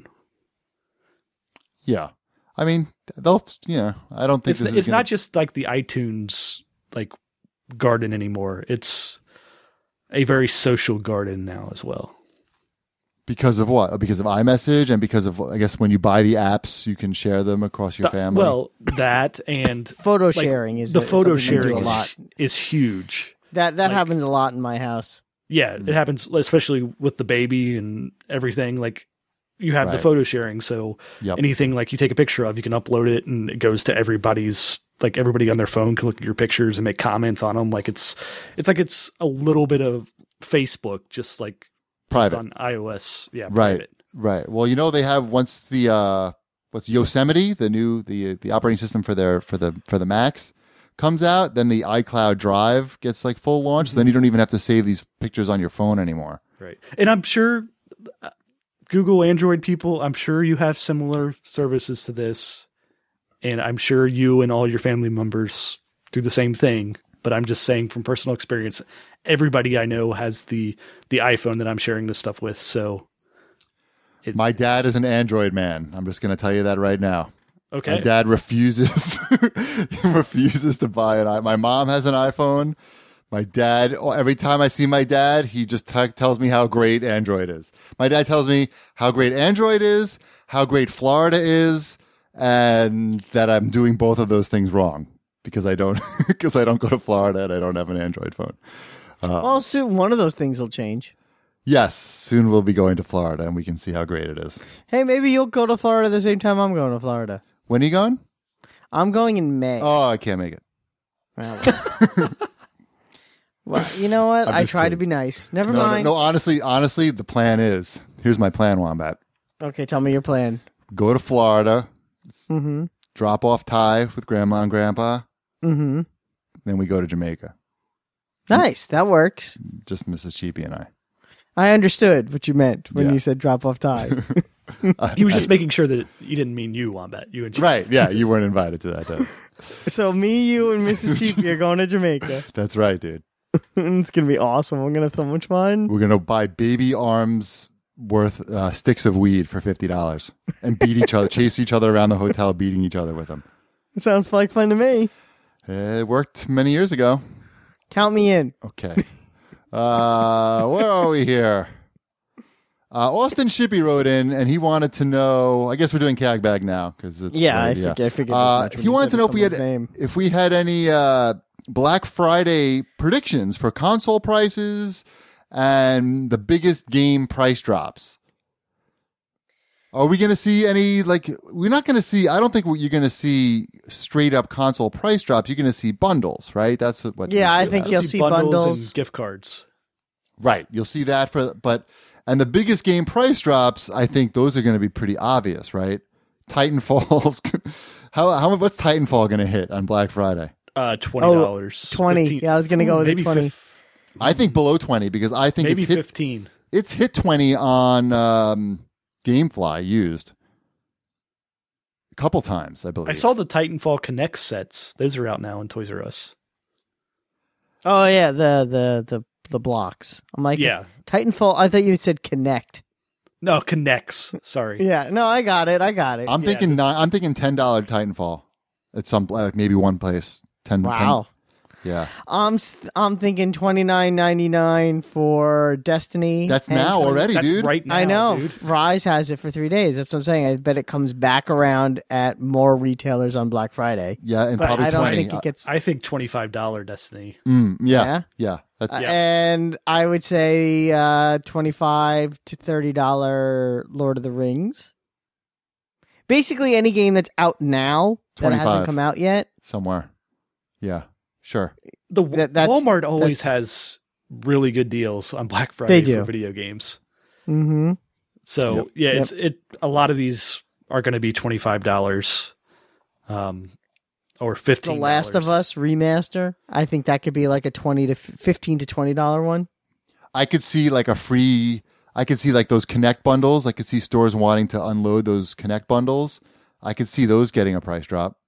[SPEAKER 1] Yeah. I mean, they'll, yeah, I don't think
[SPEAKER 3] It's,
[SPEAKER 1] this is
[SPEAKER 3] it's
[SPEAKER 1] gonna-
[SPEAKER 3] not just like the iTunes like garden anymore. It's a very social garden now as well.
[SPEAKER 1] because of what? Because of iMessage and because of, I guess, when you buy the apps, you can share them across your
[SPEAKER 3] The-
[SPEAKER 1] family.
[SPEAKER 3] well, that and
[SPEAKER 2] Photo
[SPEAKER 3] like,
[SPEAKER 2] sharing is
[SPEAKER 3] the
[SPEAKER 2] is
[SPEAKER 3] photo
[SPEAKER 2] something we do
[SPEAKER 3] sharing
[SPEAKER 2] a
[SPEAKER 3] is,
[SPEAKER 2] lot.
[SPEAKER 3] is huge.
[SPEAKER 2] That that
[SPEAKER 3] like-
[SPEAKER 2] happens a lot in my house.
[SPEAKER 3] Yeah, it happens, especially with the baby and everything. Like, you have the
[SPEAKER 1] Right.
[SPEAKER 3] photo sharing, so
[SPEAKER 1] Yep.
[SPEAKER 3] anything like you take a picture of, you can upload it, and it goes to everybody's. Like everybody on their phone can look at your pictures and make comments on them. Like it's, it's like it's a little bit of Facebook, just like just
[SPEAKER 1] Private.
[SPEAKER 3] on iOS. Yeah,
[SPEAKER 1] Right.
[SPEAKER 3] private.
[SPEAKER 1] Right. Well, you know, they have once the uh, what's Yosemite, the new the the operating system for their for the for the Macs comes out, then the iCloud Drive gets like full launch.
[SPEAKER 3] Mm-hmm.
[SPEAKER 1] Then you don't even have to save these pictures on your phone anymore.
[SPEAKER 3] Right. And I'm sure uh, Google Android people, I'm sure you have similar services to this. And I'm sure you and all your family members do the same thing. But I'm just saying from personal experience, everybody I know has the the iPhone that I'm sharing this stuff with. So it,
[SPEAKER 1] My dad is an Android man. I'm just going to tell you that right now.
[SPEAKER 3] okay.
[SPEAKER 1] My dad refuses he refuses to buy an iPhone. My mom has an iPhone. My dad, oh, every time I see my dad, he just t- tells me how great Android is. My dad tells me how great Android is, how great Florida is, and that I'm doing both of those things wrong because I don't because I don't go to Florida and I don't have an Android phone.
[SPEAKER 2] Well, soon one of those things will change.
[SPEAKER 1] Yes, soon we'll be going to Florida and we can see how great it is.
[SPEAKER 2] Hey, maybe you'll go to Florida at the same time I'm going to Florida.
[SPEAKER 1] When are you going?
[SPEAKER 2] I'm going in May.
[SPEAKER 1] Oh, I can't make it.
[SPEAKER 2] Well, well. Well, you know what?
[SPEAKER 1] I'm
[SPEAKER 2] I
[SPEAKER 1] just
[SPEAKER 2] try to
[SPEAKER 1] kidding.
[SPEAKER 2] be nice. Never
[SPEAKER 1] No, no,
[SPEAKER 2] mind.
[SPEAKER 1] no, honestly, honestly, the plan is, here's my plan, Wombat.
[SPEAKER 2] Okay, tell me your plan.
[SPEAKER 1] Go to Florida,
[SPEAKER 2] Mm-hmm.
[SPEAKER 1] drop off Ty with Grandma and Grandpa,
[SPEAKER 2] Mm-hmm.
[SPEAKER 1] then we go to Jamaica.
[SPEAKER 2] Nice. That works.
[SPEAKER 1] Just Missus Cheapy and I.
[SPEAKER 2] I understood what you meant when
[SPEAKER 1] Yeah.
[SPEAKER 2] you said drop off tie.
[SPEAKER 3] He was just making sure that you didn't mean you, Wombat. You and
[SPEAKER 1] Right, yeah, you weren't invited to that. Though.
[SPEAKER 2] So me, you, and Missus Cheapy are going to Jamaica.
[SPEAKER 1] That's right, dude.
[SPEAKER 2] It's gonna be awesome. We're gonna have so much fun.
[SPEAKER 1] We're gonna buy baby arms worth uh, sticks of weed for fifty dollars and beat each other, chase each other around the hotel, beating each other with them.
[SPEAKER 2] It sounds like fun to me.
[SPEAKER 1] It worked many years ago.
[SPEAKER 2] Count me in.
[SPEAKER 1] Okay. Uh, where are we here? Uh, Austin Shippey wrote in, and he wanted to know. I guess we're doing Cagbag now because it's
[SPEAKER 2] Yeah, I,
[SPEAKER 1] right,
[SPEAKER 2] fig- I figured. as
[SPEAKER 1] Uh,
[SPEAKER 2] much when
[SPEAKER 1] he
[SPEAKER 2] you
[SPEAKER 1] wanted
[SPEAKER 2] said
[SPEAKER 1] to know if we had
[SPEAKER 2] someone's name.
[SPEAKER 1] if we had any uh, Black Friday predictions for console prices and the biggest game price drops. Are we going to see any, like, we're not going to see, I don't think you're going to see straight up console price drops. You're going to see bundles, right? That's what.
[SPEAKER 2] Yeah, I
[SPEAKER 1] usually
[SPEAKER 2] think
[SPEAKER 1] happens.
[SPEAKER 2] you'll see bundles.
[SPEAKER 3] and gift cards.
[SPEAKER 1] Right. You'll see that for, but, and the biggest game price drops, I think those are going to be pretty obvious, right? Titanfall. how, how, what's Titanfall going to hit on Black Friday?
[SPEAKER 3] Uh, twenty dollars.
[SPEAKER 2] twenty. Yeah, I was gonna go with the
[SPEAKER 3] maybe
[SPEAKER 2] twenty.
[SPEAKER 3] fif-
[SPEAKER 1] I think below twenty because I think
[SPEAKER 3] maybe
[SPEAKER 1] it's hit,
[SPEAKER 3] fifteen.
[SPEAKER 1] it's hit twenty on um, GameFly used a couple times, I believe.
[SPEAKER 3] I saw the Titanfall Connect sets. Those are out now in Toys R Us.
[SPEAKER 2] Oh yeah, the the the the blocks. I'm like,
[SPEAKER 3] Yeah.
[SPEAKER 2] Titanfall. I thought you said Connect.
[SPEAKER 3] No, Connects. Sorry.
[SPEAKER 2] Yeah, no, I got it. I got it.
[SPEAKER 1] I'm thinking nine, I'm thinking ten dollar Titanfall at some like maybe one place. Ten.
[SPEAKER 2] Wow.
[SPEAKER 1] Yeah.
[SPEAKER 2] I'm s- I'm thinking twenty nine ninety nine for Destiny.
[SPEAKER 1] That's
[SPEAKER 2] and
[SPEAKER 1] now
[SPEAKER 2] comes-
[SPEAKER 1] already,
[SPEAKER 3] That's
[SPEAKER 1] dude.
[SPEAKER 3] right now,
[SPEAKER 2] I know.
[SPEAKER 3] dude.
[SPEAKER 2] Rise has it for three days. That's what I'm saying. I bet it comes back around at more retailers on Black Friday.
[SPEAKER 1] Yeah, and
[SPEAKER 3] But
[SPEAKER 1] probably
[SPEAKER 2] I don't
[SPEAKER 1] twenty.
[SPEAKER 2] think it gets.
[SPEAKER 3] I think twenty-five dollars Destiny.
[SPEAKER 1] Mm, yeah,
[SPEAKER 2] Yeah?
[SPEAKER 1] yeah, That's
[SPEAKER 2] Uh,
[SPEAKER 3] Yeah.
[SPEAKER 2] And I would say uh, twenty-five to thirty dollar Lord of the Rings. Basically, any game that's out now that hasn't
[SPEAKER 1] twenty-five
[SPEAKER 2] come out yet.
[SPEAKER 1] somewhere. Yeah, sure.
[SPEAKER 3] The
[SPEAKER 2] That- that's-
[SPEAKER 3] Walmart always
[SPEAKER 2] that's-
[SPEAKER 3] has really good deals on Black Friday
[SPEAKER 2] do.
[SPEAKER 3] for video games.
[SPEAKER 2] Mm-hmm.
[SPEAKER 3] So
[SPEAKER 1] Yep.
[SPEAKER 3] yeah,
[SPEAKER 2] Yep.
[SPEAKER 3] it's it. A lot of these are going to be twenty-five dollars, um, or
[SPEAKER 2] The
[SPEAKER 3] fifteen.
[SPEAKER 2] Last of Us remaster. I think that could be like a twenty to f- fifteen to twenty dollar one.
[SPEAKER 1] I could see like a free. I could see like those Connect bundles. I could see stores wanting to unload those Connect bundles. I could see those getting a price drop,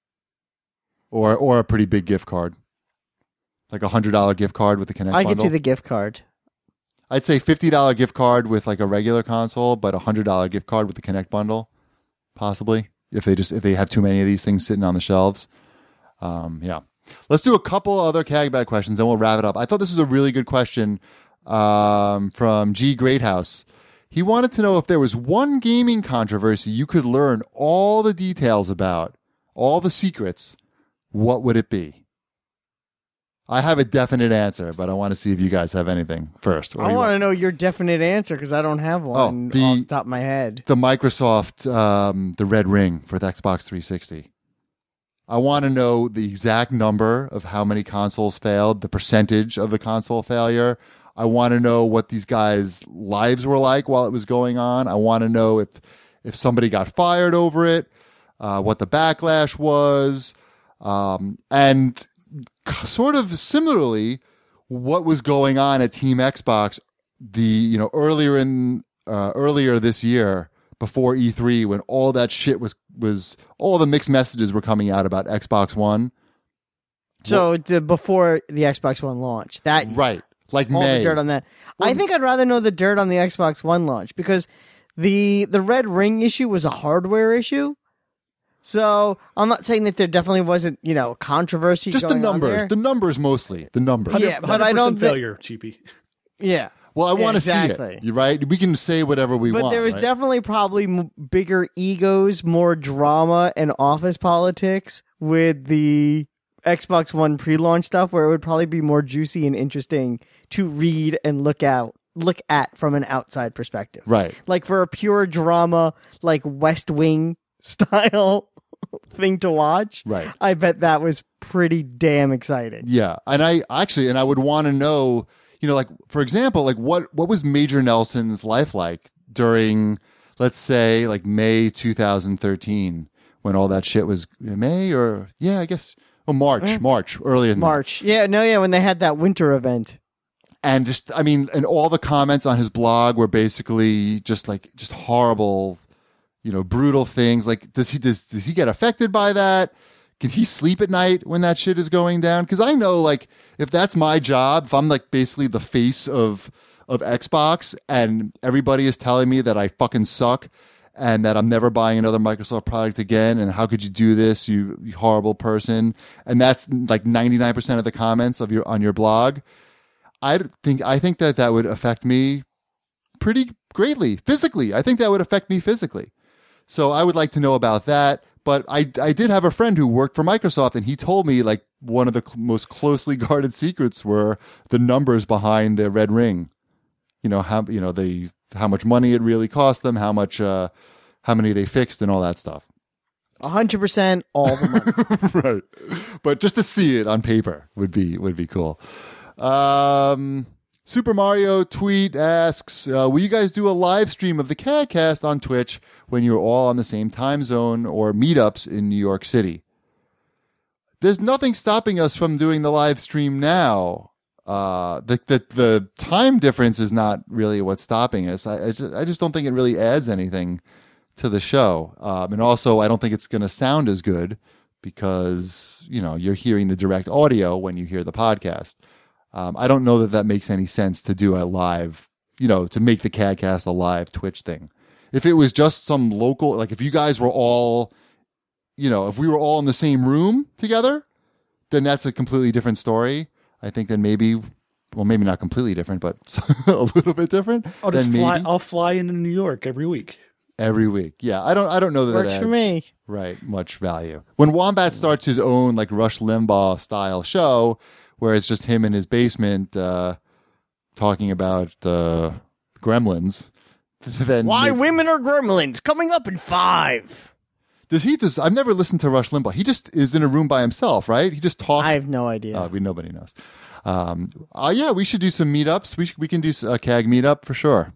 [SPEAKER 1] or or a pretty big gift card, like a hundred dollar gift card with the Connect.
[SPEAKER 2] I
[SPEAKER 1] bundle.
[SPEAKER 2] could see the gift card.
[SPEAKER 1] I'd say fifty dollar gift card with like a regular console, but a hundred dollar gift card with the Connect bundle, possibly if they just if they have too many of these things sitting on the shelves. Um, yeah, let's do a couple other Cagbag questions, then we'll wrap it up. I thought this was a really good question um, from G Greathouse. He wanted to know if there was one gaming controversy you could learn all the details about, all the secrets. What would it be? I have a definite answer, but I want to see if you guys have anything first. Or
[SPEAKER 2] I
[SPEAKER 1] you
[SPEAKER 2] want to know your definite answer because I don't have one
[SPEAKER 1] the-
[SPEAKER 2] off the top of my head.
[SPEAKER 1] the Microsoft, um, the Red Ring for the Xbox three sixty. I want to know the exact number of how many consoles failed, the percentage of the console failure. I want to know what these guys' lives were like while it was going on. I want to know if if somebody got fired over it, uh, what the backlash was, um, and sort of similarly, what was going on at Team Xbox the you know earlier in uh, earlier this year before E three when all that shit was was all the mixed messages were coming out about Xbox One.
[SPEAKER 2] So the, before the Xbox One launch, that
[SPEAKER 1] Right. Like
[SPEAKER 2] all
[SPEAKER 1] May.
[SPEAKER 2] the dirt on that. I think I'd rather know the dirt on the Xbox One launch because the the Red Ring issue was a hardware issue. So I'm not saying that there definitely wasn't, you know, controversy.
[SPEAKER 1] Just the
[SPEAKER 2] going on
[SPEAKER 1] numbers.
[SPEAKER 2] there.
[SPEAKER 1] The numbers mostly. The numbers.
[SPEAKER 2] Yeah, but I don't thi-
[SPEAKER 3] failure, cheapy.
[SPEAKER 2] Yeah.
[SPEAKER 1] Well, I
[SPEAKER 2] Yeah,
[SPEAKER 1] want to see
[SPEAKER 2] exactly.
[SPEAKER 1] it. You right? We can say whatever we
[SPEAKER 2] But
[SPEAKER 1] want.
[SPEAKER 2] there was
[SPEAKER 1] right?
[SPEAKER 2] definitely probably m- bigger egos, more drama, and office politics with the Xbox One pre-launch stuff, where it would probably be more juicy and interesting to read and look out, look at from an outside perspective.
[SPEAKER 1] Right.
[SPEAKER 2] Like for a pure drama, like West Wing style thing to watch.
[SPEAKER 1] Right.
[SPEAKER 2] I bet that was pretty damn exciting.
[SPEAKER 1] Yeah, and I actually, and I would want to know, you know, like for example, like what what was Major Nelson's life like during, let's say, like May two thousand thirteen when all that shit was May or yeah, I guess oh March,
[SPEAKER 2] Yeah.
[SPEAKER 1] March earlier than that.
[SPEAKER 2] March. Yeah, no, yeah, when they had that winter event.
[SPEAKER 1] And just, I mean, and all the comments on his blog were basically just like just horrible, you know, brutal things. Like, does he does does he get affected by that? Can he sleep at night when that shit is going down? Because I know, like, if that's my job, if I'm like basically the face of of Xbox, and everybody is telling me that I fucking suck and that I'm never buying another Microsoft product again, and how could you do this, you, you horrible person? And that's like ninety-nine percent of the comments of your on your blog. I think I think that that would affect me pretty greatly physically. I think that would affect me physically. So I would like to know about that. But I, I did have a friend who worked for Microsoft, and he told me like one of the cl- most closely guarded secrets were the numbers behind the Red Ring. You know how you know they how much money it really cost them, how much uh, how many they fixed, and all that stuff.
[SPEAKER 2] A hundred percent all the money.
[SPEAKER 1] Right, but just to see it on paper would be would be cool. Um, Super Mario tweet asks, uh, will you guys do a live stream of the CADcast on Twitch when you're all on the same time zone or meetups in New York City? There's nothing stopping us from doing the live stream now. Uh, the, the, the time difference is not really what's stopping us. I, I, just, I just don't think it really adds anything to the show. Um, and also, I don't think it's going to sound as good because, you know, you're hearing the direct audio when you hear the podcast. Um, I don't know that that makes any sense to do a live, you know, to make the CADcast a live Twitch thing. If it was just some local, like if you guys were all, you know, if we were all in the same room together, then that's a completely different story. I think then maybe, well, maybe not completely different, but a little bit different.
[SPEAKER 3] I'll just
[SPEAKER 1] then
[SPEAKER 3] fly.
[SPEAKER 1] maybe
[SPEAKER 3] I'll fly into New York every week.
[SPEAKER 1] every week. Yeah, I don't. I don't know that
[SPEAKER 2] Works
[SPEAKER 1] that
[SPEAKER 2] for
[SPEAKER 1] adds,
[SPEAKER 2] me.
[SPEAKER 1] right, much value. When Wombat starts his own like Rush Limbaugh style show, where it's just him in his basement uh, talking about uh, gremlins, then
[SPEAKER 2] Why
[SPEAKER 1] maybe-
[SPEAKER 2] women are gremlins coming up in five.
[SPEAKER 1] does he? Does I've never listened to Rush Limbaugh. He just is in a room by himself, right? He just talks.
[SPEAKER 2] I have no idea.
[SPEAKER 1] Uh, we nobody knows. Um, uh, yeah, we should do some meetups. We sh- we can do a C A G meetup for sure.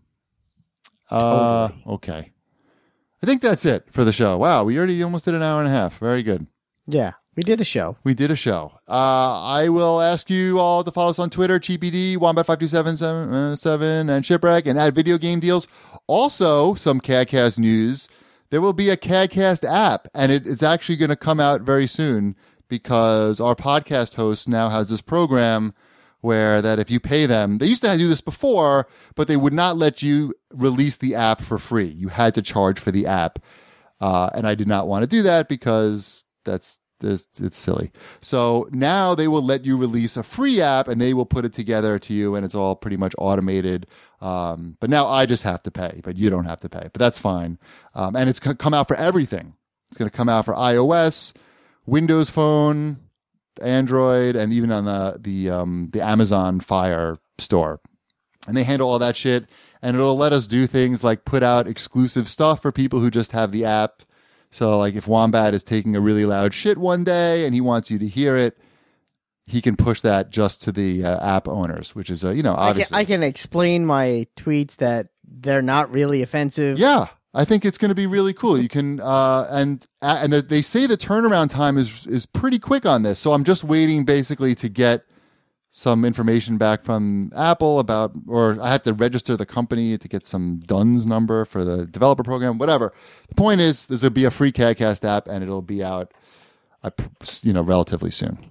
[SPEAKER 1] Uh,
[SPEAKER 2] Totally.
[SPEAKER 1] Okay. I think that's it for the show. Wow, we already almost did an hour and a half. Very good.
[SPEAKER 2] Yeah, we did a show.
[SPEAKER 1] We did a show. Uh, I will ask you all to follow us on Twitter, G P D, Wombat five two seven seven, and Shipwreck, and add video game deals. Also, some CADcast news. There will be a CADcast app, and it, it's actually going to come out very soon because our podcast host now has this program where that if you pay them, they used to do this before, but they would not let you release the app for free. You had to charge for the app. Uh, and I did not want to do that because that's, that's it's silly. So now they will let you release a free app and they will put it together to you and it's all pretty much automated. Um, but now I just have to pay, but you don't have to pay, but that's fine. Um, and it's going to come out for everything. It's going to come out for iOS, Windows Phone, Android, and even on the the um, the Amazon Fire store. And they handle all that shit, and it'll let us do things like put out exclusive stuff for people who just have the app. So, like, if Wombat is taking a really loud shit one day and he wants you to hear it, he can push that just to the uh, app owners, which is, uh, you know,
[SPEAKER 2] I can,
[SPEAKER 1] obviously.
[SPEAKER 2] I can explain my tweets that they're not really offensive.
[SPEAKER 1] Yeah, I think it's going to be really cool. You can, uh, and and they say the turnaround time is is pretty quick on this. So I'm just waiting basically to get some information back from Apple about, or I have to register the company to get some D U N S number for the developer program, whatever. The point is, this will be a free CADcast app, and it'll be out, uh, you know, relatively soon.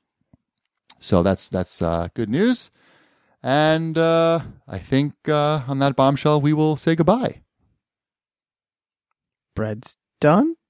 [SPEAKER 1] So that's that's uh, good news. And uh, I think uh, on that bombshell, we will say goodbye.
[SPEAKER 2] Bread's done?